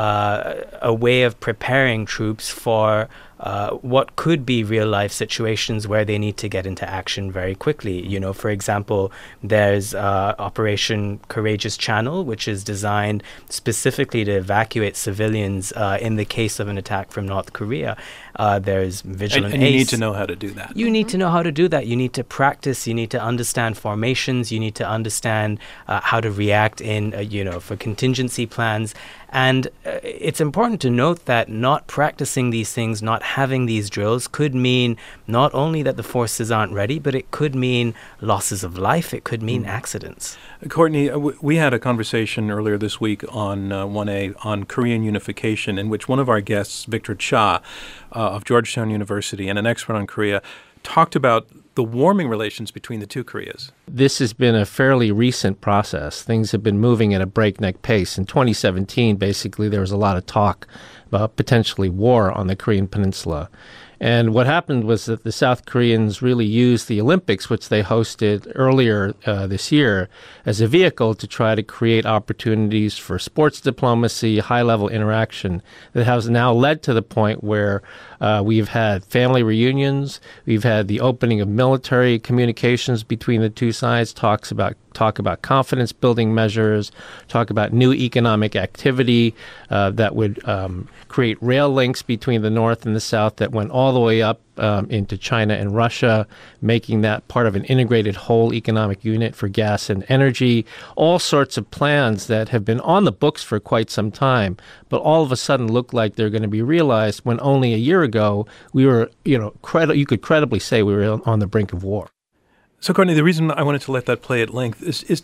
uh, a way of preparing troops for uh, what could be real-life situations where they need to get into action very quickly. You know, for example, there's uh, Operation Courageous Channel, which is designed specifically to evacuate civilians uh, in the case of an attack from North Korea. Uh, there's Vigilant And, and you Ace. need to know how to do that. You need to know how to do that. You need to practice. You need to understand formations. You need to understand uh, how to react in, uh, you know, for contingency plans. And uh, it's important to note that not practicing these things, not having these drills could mean not only that the forces aren't ready, but it could mean losses of life. It could mean mm. accidents. Courtney, uh, w- we had a conversation earlier this week on uh, one A on Korean unification, in which one of our guests, Victor Cha uh, of Georgetown University and an expert on Korea, talked about the warming relations between the two Koreas. This has been a fairly recent process. Things have been moving at a breakneck pace. In twenty seventeen, basically, there was a lot of talk about potentially war on the Korean Peninsula. And what happened was that the South Koreans really used the Olympics, which they hosted earlier uh, this year, as a vehicle to try to create opportunities for sports diplomacy, high-level interaction that has now led to the point where uh, we've had family reunions, we've had the opening of military communications between the two sides, talks about talk about confidence-building measures, talk about new economic activity uh, that would um, create rail links between the North and the South that went all the way up um, into China and Russia, making that part of an integrated whole economic unit for gas and energy, all sorts of plans that have been on the books for quite some time, but all of a sudden look like they're going to be realized when only a year ago we were, you know, credi- you could credibly say we were on the brink of war. So, Courtney, the reason I wanted to let that play at length is, is to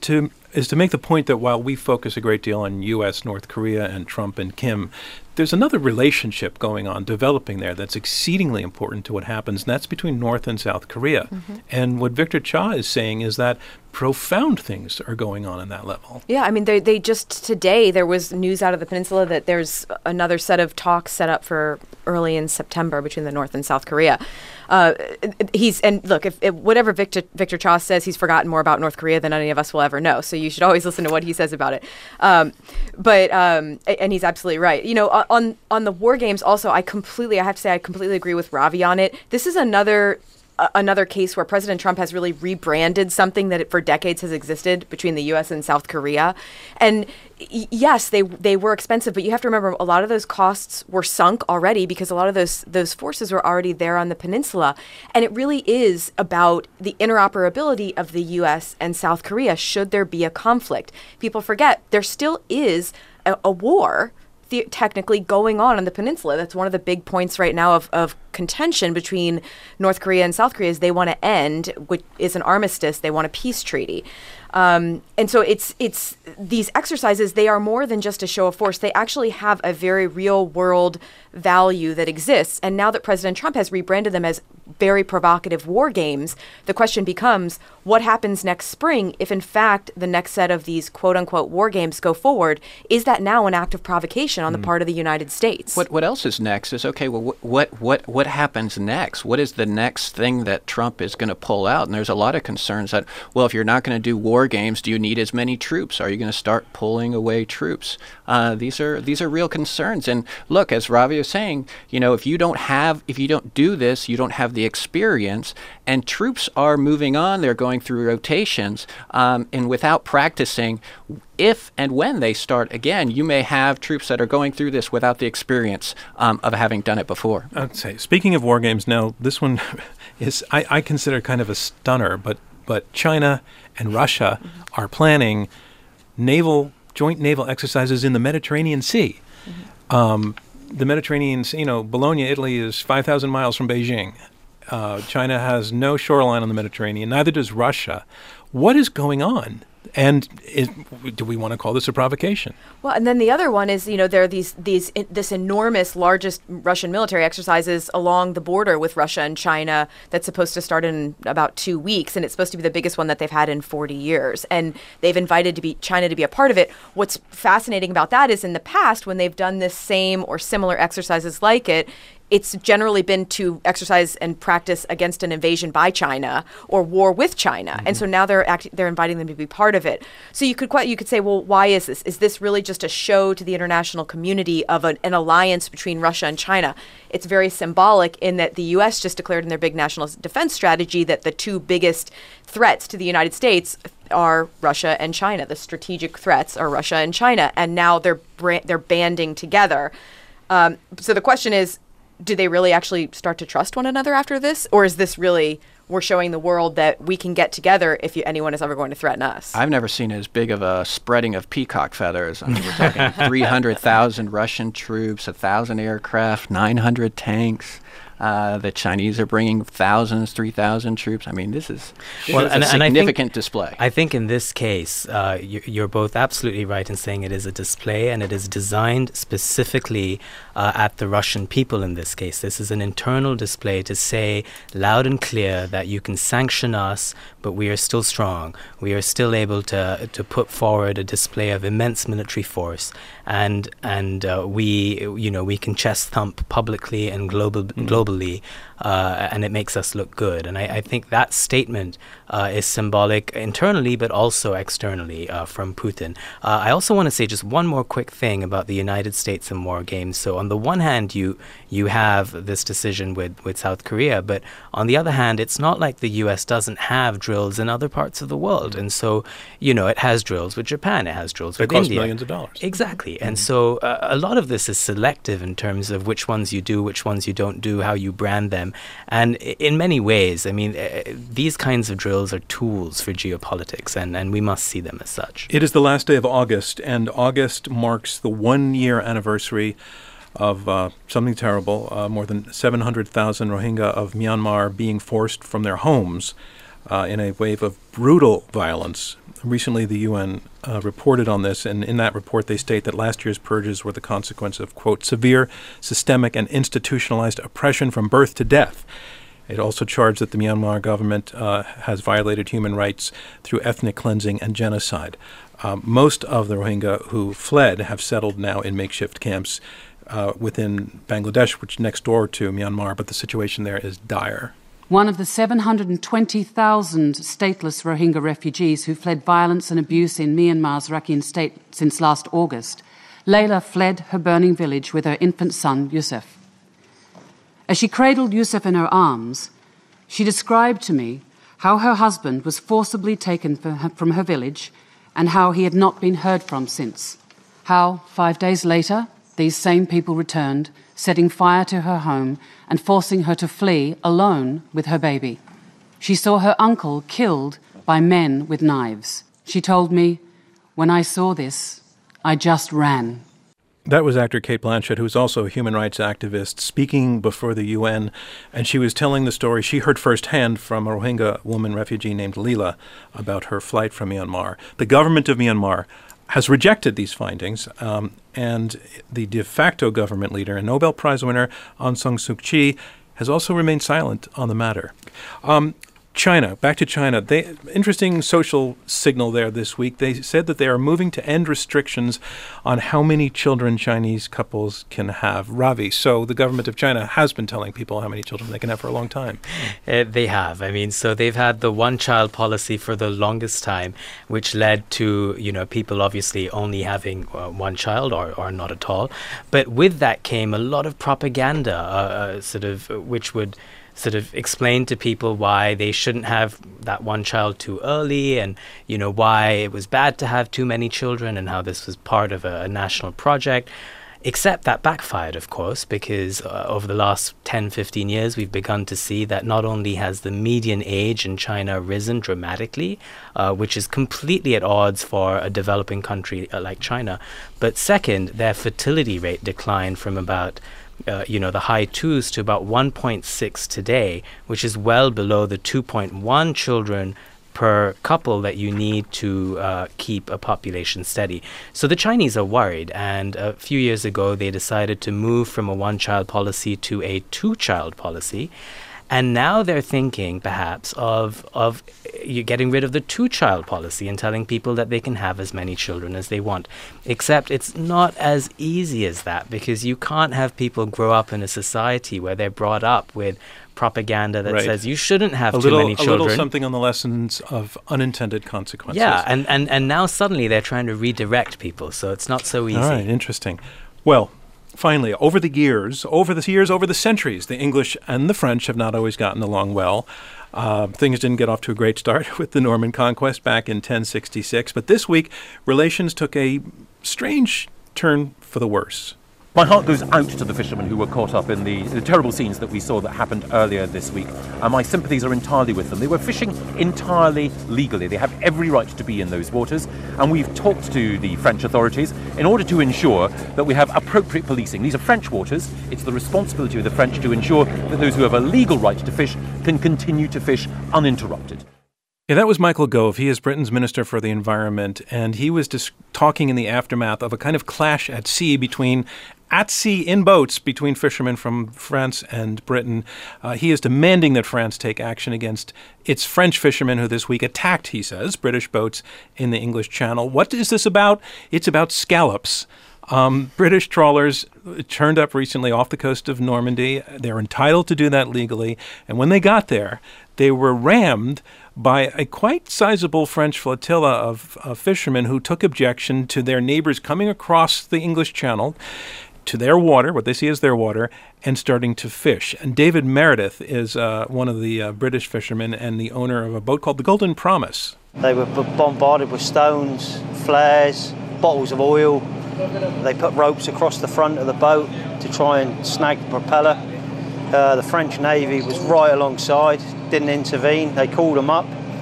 is to make the point that while we focus a great deal on U S, North Korea, and Trump and Kim, there's another relationship going on, developing there, that's exceedingly important to what happens, and that's between North and South Korea. Mm-hmm. And what Victor Cha is saying is that profound things are going on in that level. Yeah, I mean, they they just today there was news out of the peninsula that there's another set of talks set up for early in September between the North and South Korea. Uh, he's and look, if, if whatever Victor Victor Cha says, he's forgotten more about North Korea than any of us will ever know. So you should always listen to what he says about it. Um, but um, and he's absolutely right. You know, on on the war games, also, I completely, I have to say, I completely agree with Ravi on it. This is another. Another case where President Trump has really rebranded something that for decades has existed between the U S and South Korea. And y- yes, they they were expensive, but you have to remember a lot of those costs were sunk already because a lot of those those forces were already there on the peninsula. And it really is about the interoperability of the U S and South Korea should there be a conflict. People forget there still is a, a war The, technically going on on the peninsula. That's one of the big points right now of, of contention between North Korea and South Korea is they want to end, which is an armistice, they want a peace treaty. Um, and so it's it's these exercises, they are more than just a show of force. They actually have a very real world value that exists. And now that President Trump has rebranded them as very provocative war games, the question becomes, what happens next spring if in fact the next set of these quote unquote war games go forward? Is that now an act of provocation on the part of the United States? What what else is next is, okay, well, wh- what what what happens next? What is the next thing that Trump is going to pull out? And there's a lot of concerns that, well, if you're not going to do war games, do you need as many troops? Are you going to start pulling away troops? Uh, these are these are real concerns. And look, as Ravi was saying, you know, if you don't have, if you don't do this, you don't have the experience. And troops are moving on; they're going through rotations, um, and without practicing, if and when they start again, you may have troops that are going through this without the experience um, of having done it before. I'd say, speaking of war games, now this one is I, I consider kind of a stunner, but but China and Russia mm-hmm. are planning naval joint naval exercises in the Mediterranean Sea. Mm-hmm. Um, the Mediterranean Sea, you know, Bologna, Italy, is five thousand miles from Beijing. Uh, China has no shoreline on the Mediterranean. Neither does Russia. What is going on? And is, do we want to call this a provocation? Well, and then the other one is, you know, there are these these this enormous, largest Russian military exercises along the border with Russia and China that's supposed to start in about two weeks, and it's supposed to be the biggest one that they've had in forty years. And they've invited to be China to be a part of it. What's fascinating about that is in the past, when they've done this same or similar exercises like it, it's generally been to exercise and practice against an invasion by China or war with China, mm-hmm. and so now they're act- they're inviting them to be part of it. So you could quite you could say, well, why is this? Is this really just a show to the international community of an, an alliance between Russia and China? It's very symbolic in that the U S just declared in their big national defense strategy that the two biggest threats to the United States are Russia and China. The strategic threats are Russia and China, and now they're bra- they're banding together. Um, so the question is, do they really actually start to trust one another after this? Or is this really, we're showing the world that we can get together if you, anyone is ever going to threaten us? I've never seen as big of a spreading of peacock feathers. I mean, we're talking three hundred thousand Russian troops, one thousand aircraft, nine hundred tanks. Uh, the Chinese are bringing thousands, three thousand troops. I mean, this is, this well, is and, a significant and I think, display. I think in this case, uh, you, you're both absolutely right in saying it is a display, and it is designed specifically uh, at the Russian people in this case. This is an internal display to say loud and clear that you can sanction us, but we are still strong. We are still able to to put forward a display of immense military force, and and uh, we you know we can chest thump publicly and global mm-hmm. globally, uh, and it makes us look good. And I, I think that statement uh, is symbolic internally, but also externally uh, from Putin. Uh, I also want to say just one more quick thing about the United States and war games. So on the one hand, you you have this decision with, with South Korea, but on the other hand, it's not like the U S doesn't have drills in other parts of the world. And so, you know, it has drills with Japan, it has drills they with cost India. millions of dollars. Exactly. Mm-hmm. And so uh, a lot of this is selective in terms of which ones you do, which ones you don't do, how you brand them. And in many ways, I mean, uh, these kinds of drills are tools for geopolitics, and, and we must see them as such. It is the last day of August, and August marks the one-year anniversary of uh, something terrible, uh, more than seven hundred thousand Rohingya of Myanmar being forced from their homes uh, in a wave of brutal violence. Recently, the U N uh, reported on this, and in that report, they state that last year's purges were the consequence of, quote, severe, systemic, and institutionalized oppression from birth to death. It also charged that the Myanmar government uh, has violated human rights through ethnic cleansing and genocide. Um, most of the Rohingya who fled have settled now in makeshift camps uh, within Bangladesh, which is next door to Myanmar, but the situation there is dire. One of the seven hundred twenty thousand stateless Rohingya refugees who fled violence and abuse in Myanmar's Rakhine state since last August, Layla fled her burning village with her infant son, Yusuf. As she cradled Yusuf in her arms, she described to me how her husband was forcibly taken from her village and how he had not been heard from since. How, five days later, these same people returned, setting fire to her home and forcing her to flee alone with her baby. She saw her uncle killed by men with knives. She told me, "When I saw this, I just ran." That was actor Cate Blanchett, who's also a human rights activist, speaking before the U N, and she was telling the story she heard firsthand from a Rohingya woman refugee named Leela about her flight from Myanmar. The government of Myanmar has rejected these findings, um, and the de facto government leader and Nobel Prize winner Aung San Suu Kyi has also remained silent on the matter. Um, China, back to China. They, interesting social signal there this week. They said that they are moving to end restrictions on how many children Chinese couples can have. Ravi, so the government of China has been telling people how many children they can have for a long time. Uh, they have. I mean, so they've had the one-child policy for the longest time, which led to, you know, people obviously only having uh, one child or, or not at all. But with that came a lot of propaganda, uh, uh, sort of, uh, which would sort of explain to people why they shouldn't have that one child too early, and, you know, why it was bad to have too many children, and how this was part of a, a national project. Except that backfired, of course, because uh, over the last ten, fifteen years, we've begun to see that not only has the median age in China risen dramatically, uh, which is completely at odds for a developing country uh, like China, but second, their fertility rate declined from about Uh, you know, the high twos to about one point six today, which is well below the two point one children per couple that you need to uh, keep a population steady. So the Chinese are worried, and a few years ago they decided to move from a one-child policy to a two-child policy. And now they're thinking, perhaps, of of you getting rid of the two-child policy and telling people that they can have as many children as they want. Except it's not as easy as that, because you can't have people grow up in a society where they're brought up with propaganda that right. says you shouldn't have a too little, many children. A little something on the lessons of unintended consequences. Yeah, and, and, and now suddenly they're trying to redirect people, so it's not so easy. All right, interesting. Well, finally, over the years, over the years, over the centuries, the English and the French have not always gotten along well. Uh, things didn't get off to a great start with the Norman Conquest back in ten sixty-six, but this week, relations took a strange turn for the worse. My heart goes out to the fishermen who were caught up in the, the terrible scenes that we saw that happened earlier this week. And my sympathies are entirely with them. They were fishing entirely legally. They have every right to be in those waters. And we've talked to the French authorities in order to ensure that we have appropriate policing. These are French waters. It's the responsibility of the French to ensure that those who have a legal right to fish can continue to fish uninterrupted. Yeah, that was Michael Gove. He is Britain's Minister for the Environment, and he was just talking in the aftermath of a kind of clash at sea between, at sea in boats, between fishermen from France and Britain. Uh, he is demanding that France take action against its French fishermen who this week attacked, he says, British boats in the English Channel. What is this about? It's about scallops. Um, British trawlers turned up recently off the coast of Normandy. They're entitled to do that legally. And when they got there, they were rammed by a quite sizable French flotilla of uh, fishermen who took objection to their neighbors coming across the English Channel to their water, what they see as their water, and starting to fish. And David Meredith is uh, one of the uh, British fishermen and the owner of a boat called the Golden Promise. They were b- bombarded with stones, flares, bottles of oil. They put ropes across the front of the boat to try and snag the propeller. Uh, the French Navy was right alongside, didn't intervene. They called them up,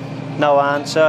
no answer.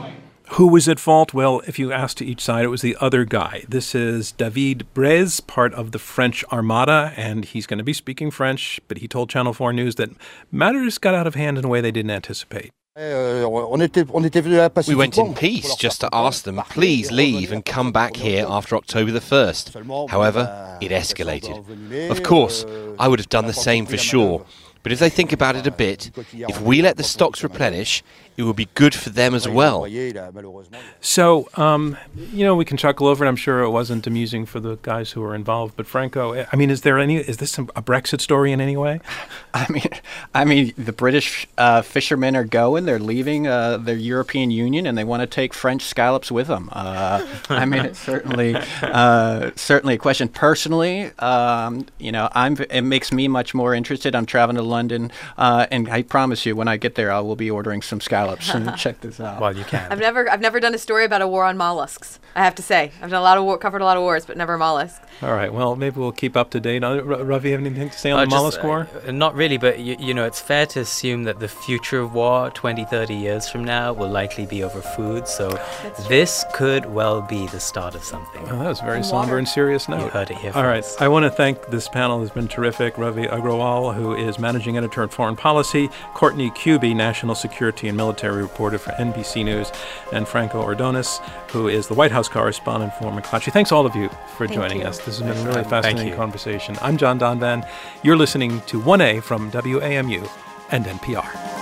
Who was at fault? Well, if you ask to each side, it was the other guy. This is David Brez, part of the French Armada, and he's going to be speaking French, but he told Channel four News that matters got out of hand in a way they didn't anticipate. We went in peace just to ask them, please leave and come back here after October the first. However, it escalated. Of course, I would have done the same for sure. But if they think about it a bit, if we let the stocks replenish, it will be good for them as well. So, um, you know, we can chuckle over it. I'm sure it wasn't amusing for the guys who were involved. But Franco, I mean, is there any? Is this a Brexit story in any way? I mean, I mean, the British uh, fishermen are going. They're leaving uh, the European Union, and they want to take French scallops with them. Uh, I mean, it's certainly, uh, certainly a question. Personally, um, you know, I'm. It makes me much more interested. I'm traveling to London, uh, and I promise you, when I get there, I will be ordering some scallops. And check this out. Well, you can. I've never, I've never done a story about a war on mollusks. I have to say, I've done a lot of war, covered a lot of wars, but never mollusks. All right. Well, maybe we'll keep up to date. Uh, Ravi, have anything to say on Uh, the just, mollusk war? Uh, not really, but you, you know, it's fair to assume that the future of war twenty, thirty years from now will likely be over food. So this could well be the start of something. Well, that was a very somber and serious note. You heard it here All right. first. I want to thank this panel. It's been terrific. Ravi Agrawal, who is managing editor at Foreign Policy, Courtney Kube, national security and military reporter for N B C News, and Franco Ordonis, who is the White House correspondent for McClatchy. Thanks all of you for Thank joining you. us. This has Thanks been a for really having me. Thank fascinating you. conversation. I'm John Donvan. You're listening to one A from W A M U and N P R.